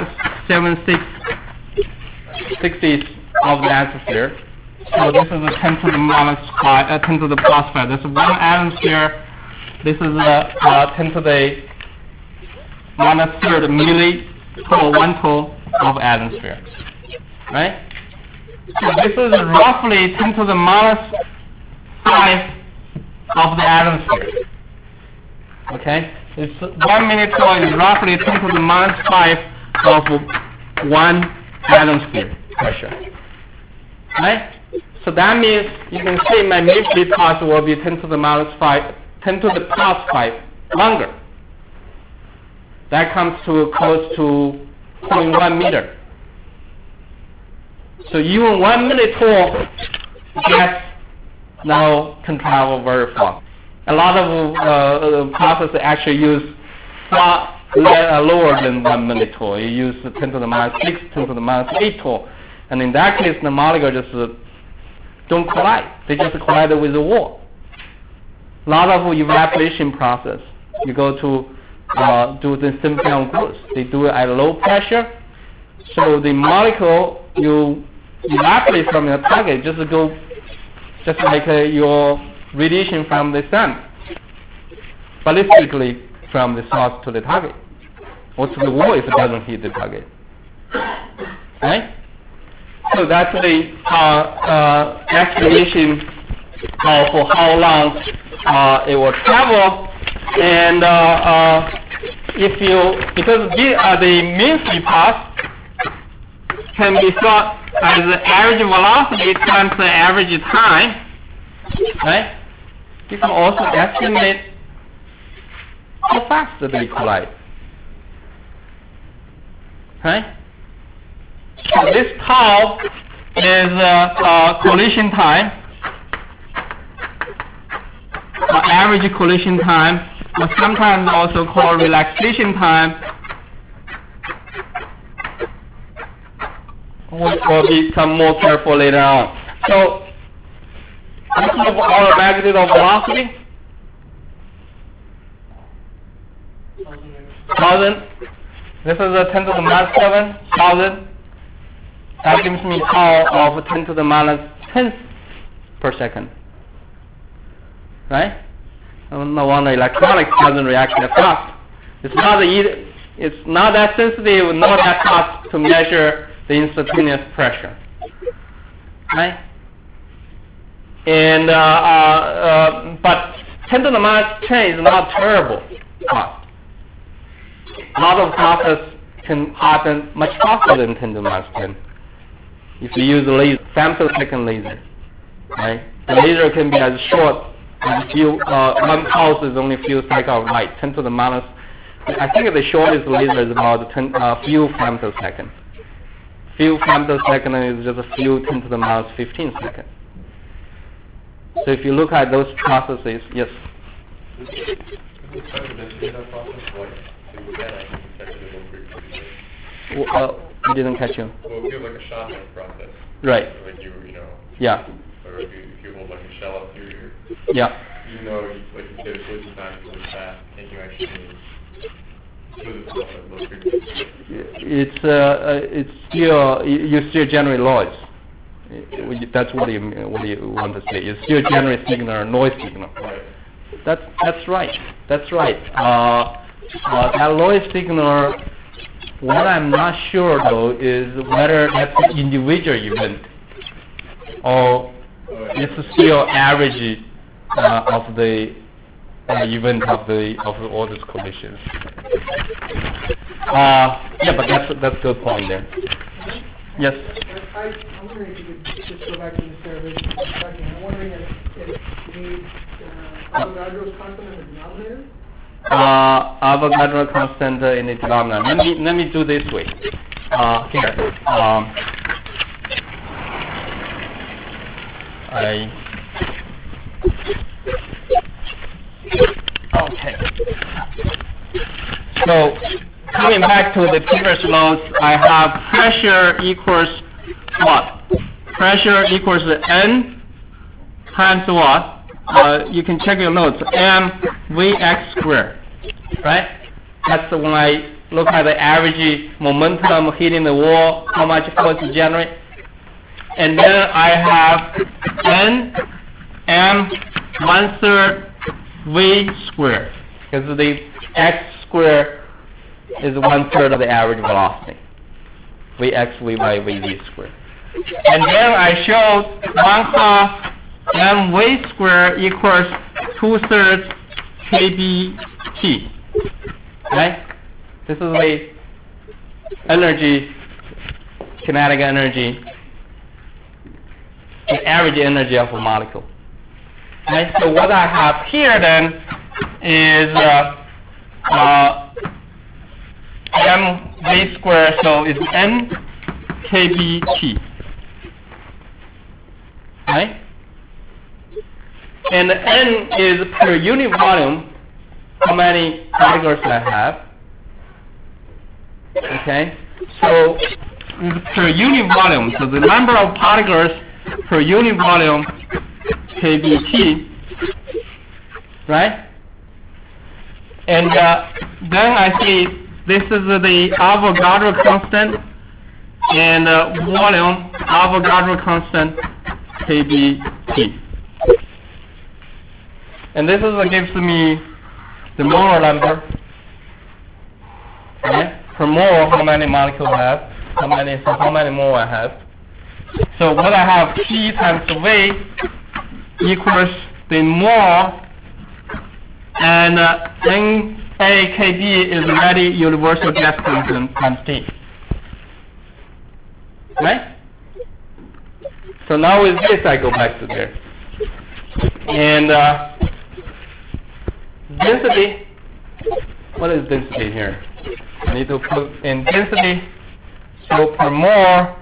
1/76/60 of the atmosphere. So this is a 10 to the minus 5, 10 to the plus 5. This is 1 atmosphere. This is 10 to the minus 3rd milli tau, 1 tau of atmosphere. Right? So this is roughly 10 to the minus 5 of the atmosphere. Okay? It's 1 minute tau is roughly 10 to the minus 5 of 1 atmosphere pressure. Right? So that means you can say my minute pulse will be 10 to the minus 5, 10 to the plus 5 longer. That comes to close to 0.1 meter. So even 1 minute tau gas now can travel very far. A lot of processes actually use far lower than 1 minute tau. You use 10 to the minus 6, 10 to the minus 8 tau. And in that case, the molecule just don't collide. They just collide with the wall. A lot of evaporation process. You go to do the symptom growth. They do it at low pressure. So the molecule you evaporate from your target just like your radiation from the sun, ballistically from the source to the target, or to the wall if it doesn't hit the target. Right? So that's the explanation for how long it will travel. And because the mean free path can be thought as the average velocity times the average time, right? You can also estimate how fast they collide, right? So this tau is collision time, average collision time, or sometimes also called relaxation time, which will become more careful later on. So, what's the order of magnitude of velocity? 1,000. This is a 10 to the minus 7, 1,000. That gives me tau of 10 to the minus 10th per second. Right? No wonder electronics doesn't react that fast. It's not that sensitive, not that fast to measure the instantaneous pressure. Right? And but 10 to the minus 10 is not terrible fast. A lot of process can happen much faster than 10 to the minus 10. If you use a laser, femtosecond laser, right? The laser can be as short as one pulse is only a few cycles of light. 10 to the minus I think the shortest laser is about few femtosecond. Few femtosecond is just a few 10 to the minus 15 seconds. So if you look at those processes, yes. We didn't catch you. Well, if you have like a shotgun process. Right. Like you know. Yeah. Or if you hold like a shell up through your. Yeah. You know, like you said, it's time really fast. Can you actually it's still you still generate noise. That's what you want to say. You still generate signal, noise signal. Right. That's right. That's right. That noise signal. What I'm not sure though is whether that's an individual event or it's still average of the event of all these collisions. Yeah, but that's a good point there. Yes. I'm wondering if you could just go back to the derivation for a second. I'm wondering if you need Avogadro's constant in the denominator. Avogadro constant in the denominator. Let me do this way. Here. Okay. So coming back to the previous laws, I have pressure equals what? Pressure equals N times what? You can check your notes. mVx squared, right? That's when I look at the average momentum hitting the wall, how much force it generates. And then I have N m 1/3 v squared, because the x squared is 1/3 of the average velocity. Vx v by vz squared. And then I showed 1/2 mv squared equals 2/3 kBt. Right? This is the energy, kinetic energy, the average energy of a molecule. Right? So what I have here then is mv squared, so it's n kBt. Right? And n is per unit volume, how many particles I have. Okay? So it's per unit volume. So the number of particles per unit volume, kBt, right? And then I see this is the Avogadro constant and volume Avogadro constant, kBt. And this is what gives me the molar number. Right? Per mole, how many molecules I have, how many mole I have. So what I have, P times V equals the mole, and NAKB is already universal gas constant times T. Right? So now with this I go back to there. And density, what is density here? I need to put in density. So per mole,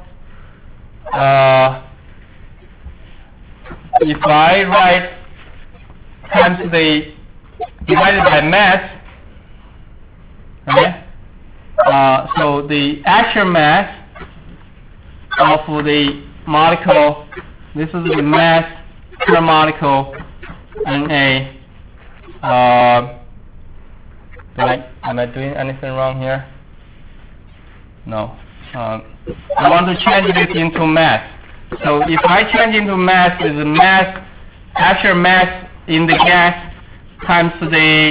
if I write times the divided by mass, right? So the actual mass of the molecule, this is the mass per molecule in a. Am I doing anything wrong here? No. I want to change this into mass. So if I change into mass, is mass, actual mass in the gas times the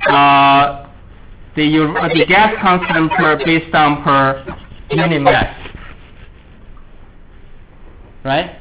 gas constant based on per unit mass. Right?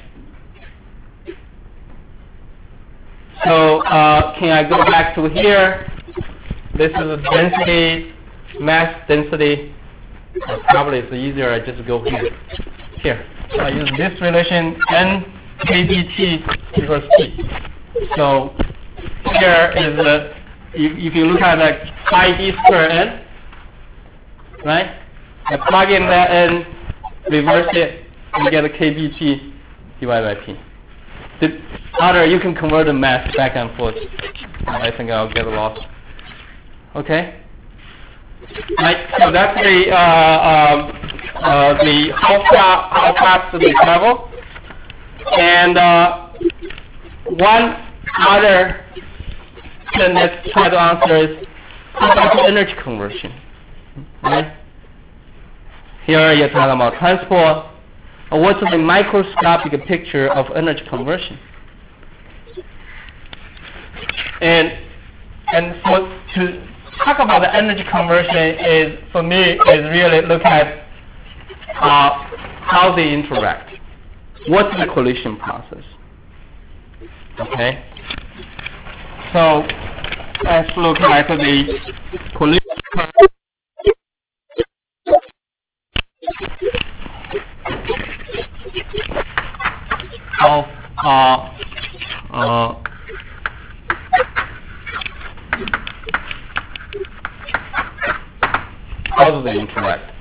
So can I go back to here? This is the density, mass density. Probably it's easier I just go here. Here. So I use this relation, N kBt equals T. So here is if you look at the pi d square n, right? I plug in that n, reverse it, you get a kBt divided by p. The other, you can convert the math back and forth. I think I'll get lost. Okay? Right, so that's the how fast they travel. And one other thing let's try to answer is how about energy conversion? Right? Here you're talking about transport. What's the microscopic picture of energy conversion? And to talk about the energy conversion is, for me, is really look at how they interact. What's the collision process? Okay. So let's look at the collision. How do they interact?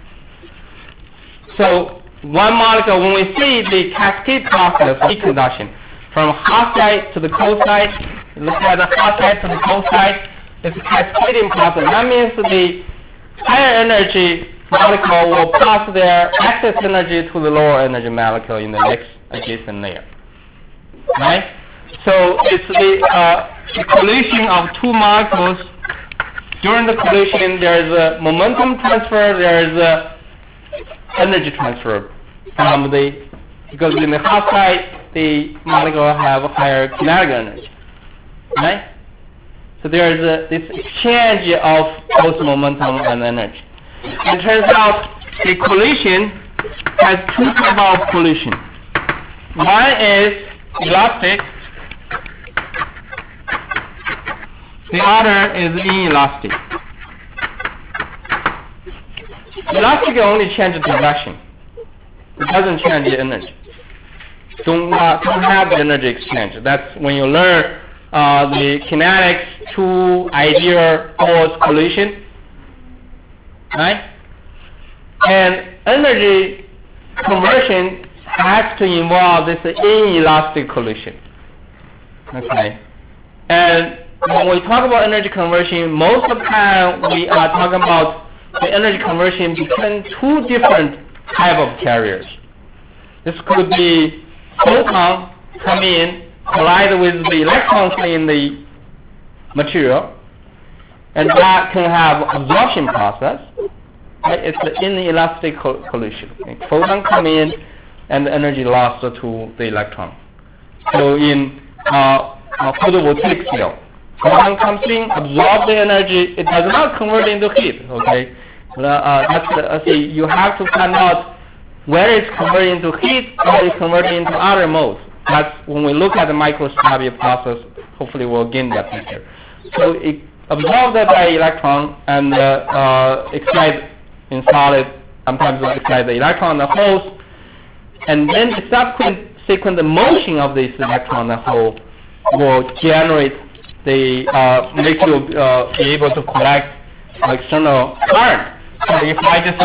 So one molecule, when we see the cascade process of heat conduction from hot side to the cold side, look at the hot side to the cold side, it's a cascading process. That means the higher energy molecule will pass their excess energy to the lower energy molecule in the next adjacent layer. Right? So it's the collision of two molecules. During the collision, there is a momentum transfer, there is a energy transfer from because in the hot side, the molecule have higher kinetic energy. Right? So there is this exchange of both momentum and energy. It turns out the collision has two types of collision. One is elastic, the other is inelastic. Elastic only changes direction. It doesn't change the energy. Don't have the energy exchange. That's when you learn the kinetics to ideal force collision. Right? And energy conversion has to involve this inelastic collision. Okay? And when we talk about energy conversion, most of the time we are talking about the energy conversion between two different type of carriers. This could be photon come in, collide with the electrons in the material, and that can have absorption process. Right? It's the inelastic collision. Okay? Photon come in, and the energy lost to the electron. So in photovoltaic cell, photon comes in, absorbs the energy. It does not convert into heat. Okay, you have to find out where it's converting into heat or it's converting into other modes. That's when we look at the microscopic process. Hopefully, we'll gain that picture. So it absorbs by electron and excite in solid. Sometimes it excite the electron in the holes, and then the subsequent sequence motion of this electron in the hole will generate the make you be able to collect external current. So if I just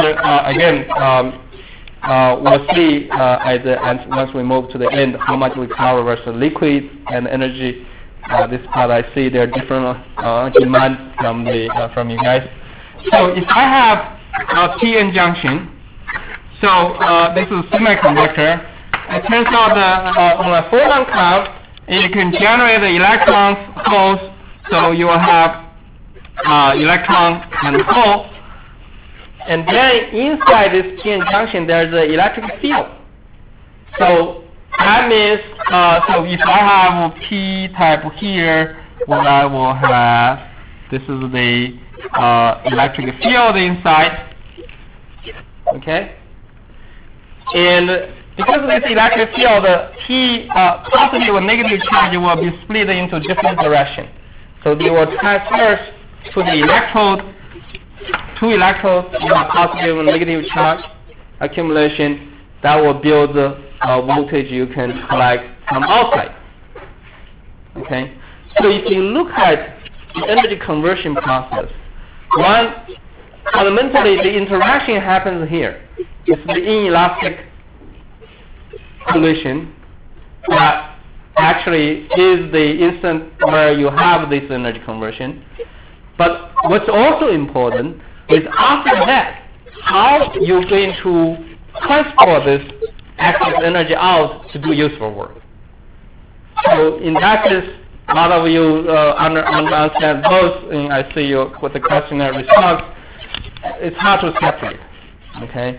we'll see once we move to the end how much we cover versus liquid and energy. This part I see there are different demands from you guys. So if I have a p-n junction, so this is semiconductor. It turns out that on a photon cloud, you can generate the electrons, holes, so you will have electron and hole. And then inside this p-n junction, there's an electric field. So that means, so if I have p type here, what I will have, this is the electric field inside. Okay? And because of this electric field, the P positive or negative charge will be split into different directions. So they will transfer to the electrode, two electrodes with a positive and negative charge accumulation. That will build the voltage you can collect from outside. Okay? So if you look at the energy conversion process. One, fundamentally, the interaction happens here. It's the inelastic condition that actually is the instant where you have this energy conversion. But what's also important is after that, how you're going to transport this excess energy out to do useful work. So in that case, a lot of you understand both. And I see you with the questionnaire response. It's hard to separate. Okay,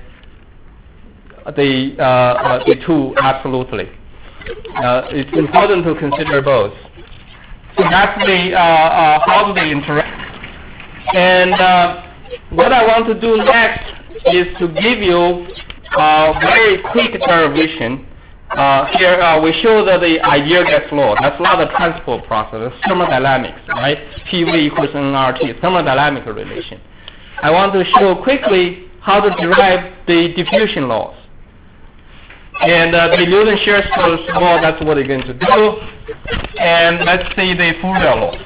the two absolutely. It's important to consider both. So that's the how they interact. And what I want to do next is to give you a very quick derivation. Here we show that the ideal gas law. That's not the transport process. It's thermodynamics, right? PV equals nRT, thermodynamic relation. I want to show quickly how to derive the diffusion laws. And the Newton-Scherz law, that's what we're going to do. And let's see the Fourier law.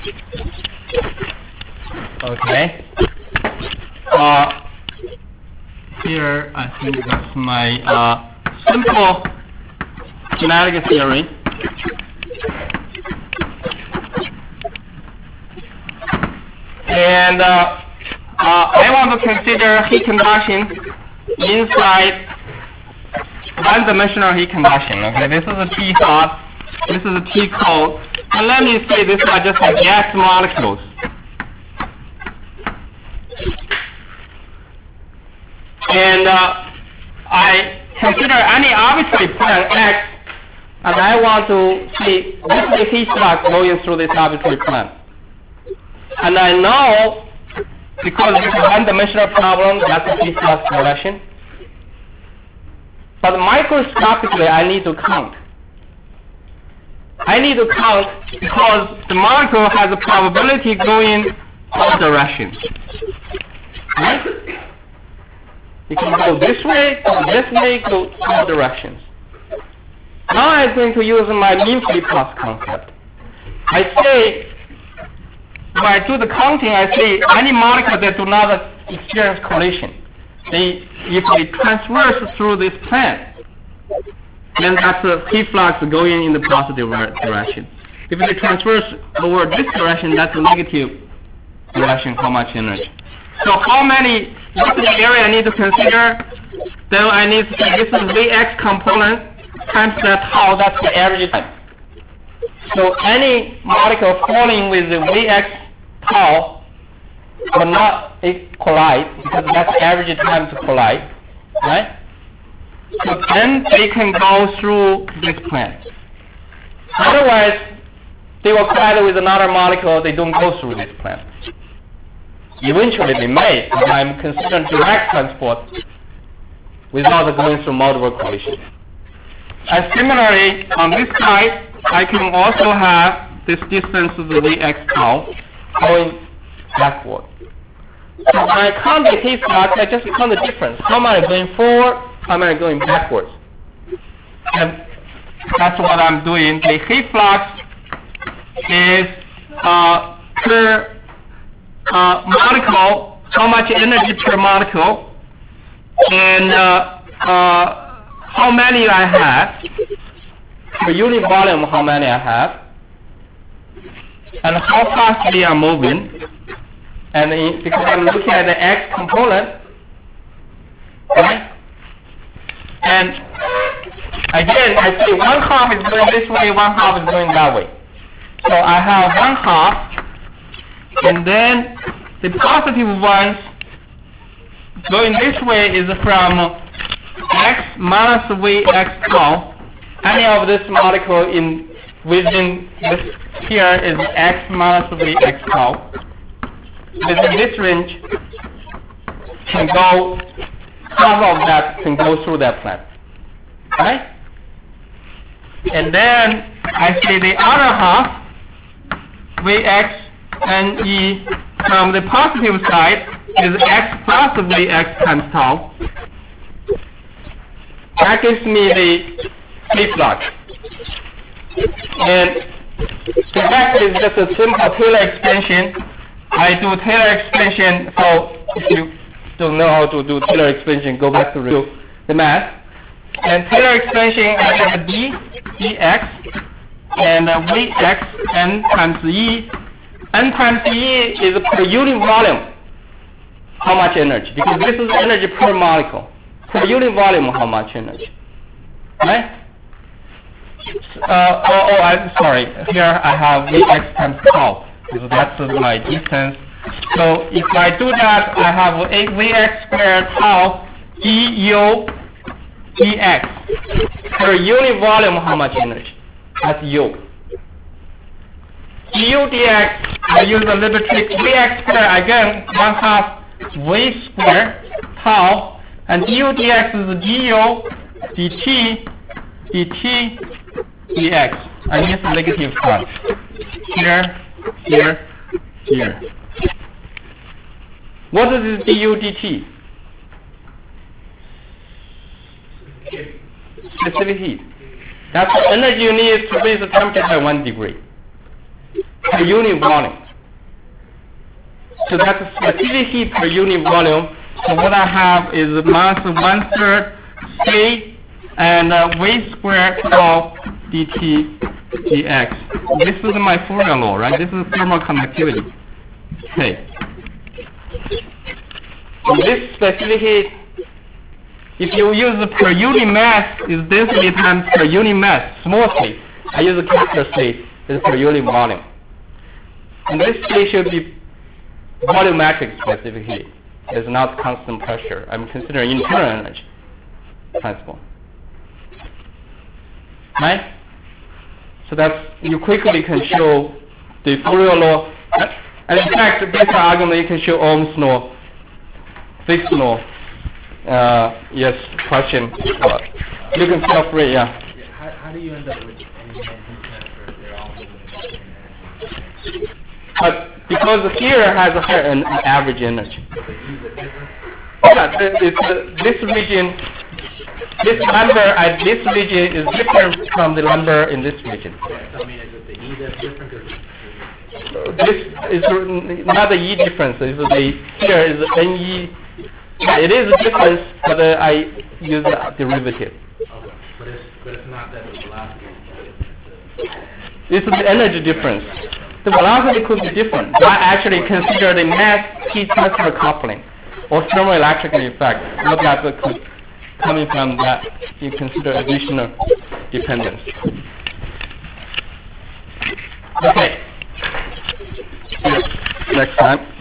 Okay. Here, I think that's my simple kinetic theory. And I want to consider heat conduction inside one-dimensional heat conduction. Okay, this is a T hot, this is a T cold, and let me say these are just gas molecules. And I consider any arbitrary plan X, and I want to see what's the heat flux going through this arbitrary plan. And I know, because it's a one-dimensional problem, that's the heat flux direction. But microscopically, I need to count. I need to count because the molecule has a probability going all directions. Right? You can go this way, go all directions. Now I'm going to use my mean free path concept. I say, when I do the counting, I say any molecule that do not experience collision, if they transverse through this plane, then that's a heat flux going in the positive direction. If they transverse over this direction, that's a negative direction, how much energy. So what's the area I need to consider? Then I need to say this is Vx component times that tau, that's the average time. So any molecule falling with the Vx tau will not collide because that's the average time to collide, right? So then they can go through this plane. Otherwise, they will collide with another molecule, they don't go through this plane. Eventually they may, but I'm considering direct transport without going through multiple collisions. And similarly, on this side, I can also have this distance of the Vx tau going backward. So when I count the heat flux, I just count the difference. How am I going forward? How am I going backwards? And that's what I'm doing. The heat flux is per molecule, how much energy per molecule, and how many I have, per unit volume how many I have, and how fast they are moving. And because I'm looking at the X component, right? And again, I see one half is going this way, one half is going that way. So I have one half, and then the positive ones going this way is from X minus Vx tau. Any of this molecule within this here is X minus Vx tau. Within this range can go, half of that can go through that plane, right? And then I say the other half, Vx and E from the positive side is X plus Vx times tau. That gives me the heat flux. And So next is just a simple Taylor expansion. I do Taylor expansion, so if you don't know how to do Taylor expansion, go back to review the math. And Taylor expansion, I have a d dx and Vx n times E. N times E is per unit volume. How much energy? Because this is energy per molecule. Per unit volume, how much energy? Right? I'm sorry. Here I have Vx times tau. So that's my distance. So if I do that, I have 8Vx squared tau du dx. Per unit volume, how much energy? That's U. Du dx, I use a little trick. Vx squared, again, 1/2 V squared tau. And du dx is du dt dx. I use the negative sign. Here, here, here. What is this du dt? Specific heat. That's the energy you need to raise the temperature by 1 degree per unit volume. So that's a specific heat per unit volume. So what I have is mass of 1/3 C and V squared tau dt dx. This is my Fourier law, right? This is thermal conductivity. Okay. So this specific heat, if you use the per unit mass, is density times per unit mass, small c. I use a capital C, is per unit volume. And this C should be volumetric specific heat. It's not constant pressure. I'm considering internal energy transport. Right? So that's, you quickly can show the Fourier law. And in fact, this argument you can show Ohm's law, Fick's law. Yes, question. You can feel free, yeah. How do you end up with any heat transfer if they're all moving at the same energy? But because here has an average energy. The heat is different? Yeah, this region, this number at this region is different from the number in this region. Yeah, so I mean, is it the E that's different? This is not the E difference. It's here is NE. Yeah, it is a difference, but I use a derivative. Okay, but it's not that the velocity is different. This is the energy difference. The velocity could be different. I actually consider the mass heat transfer coupling or thermoelectric effect. Look at the coming from that. You consider additional dependence. Okay. Next time.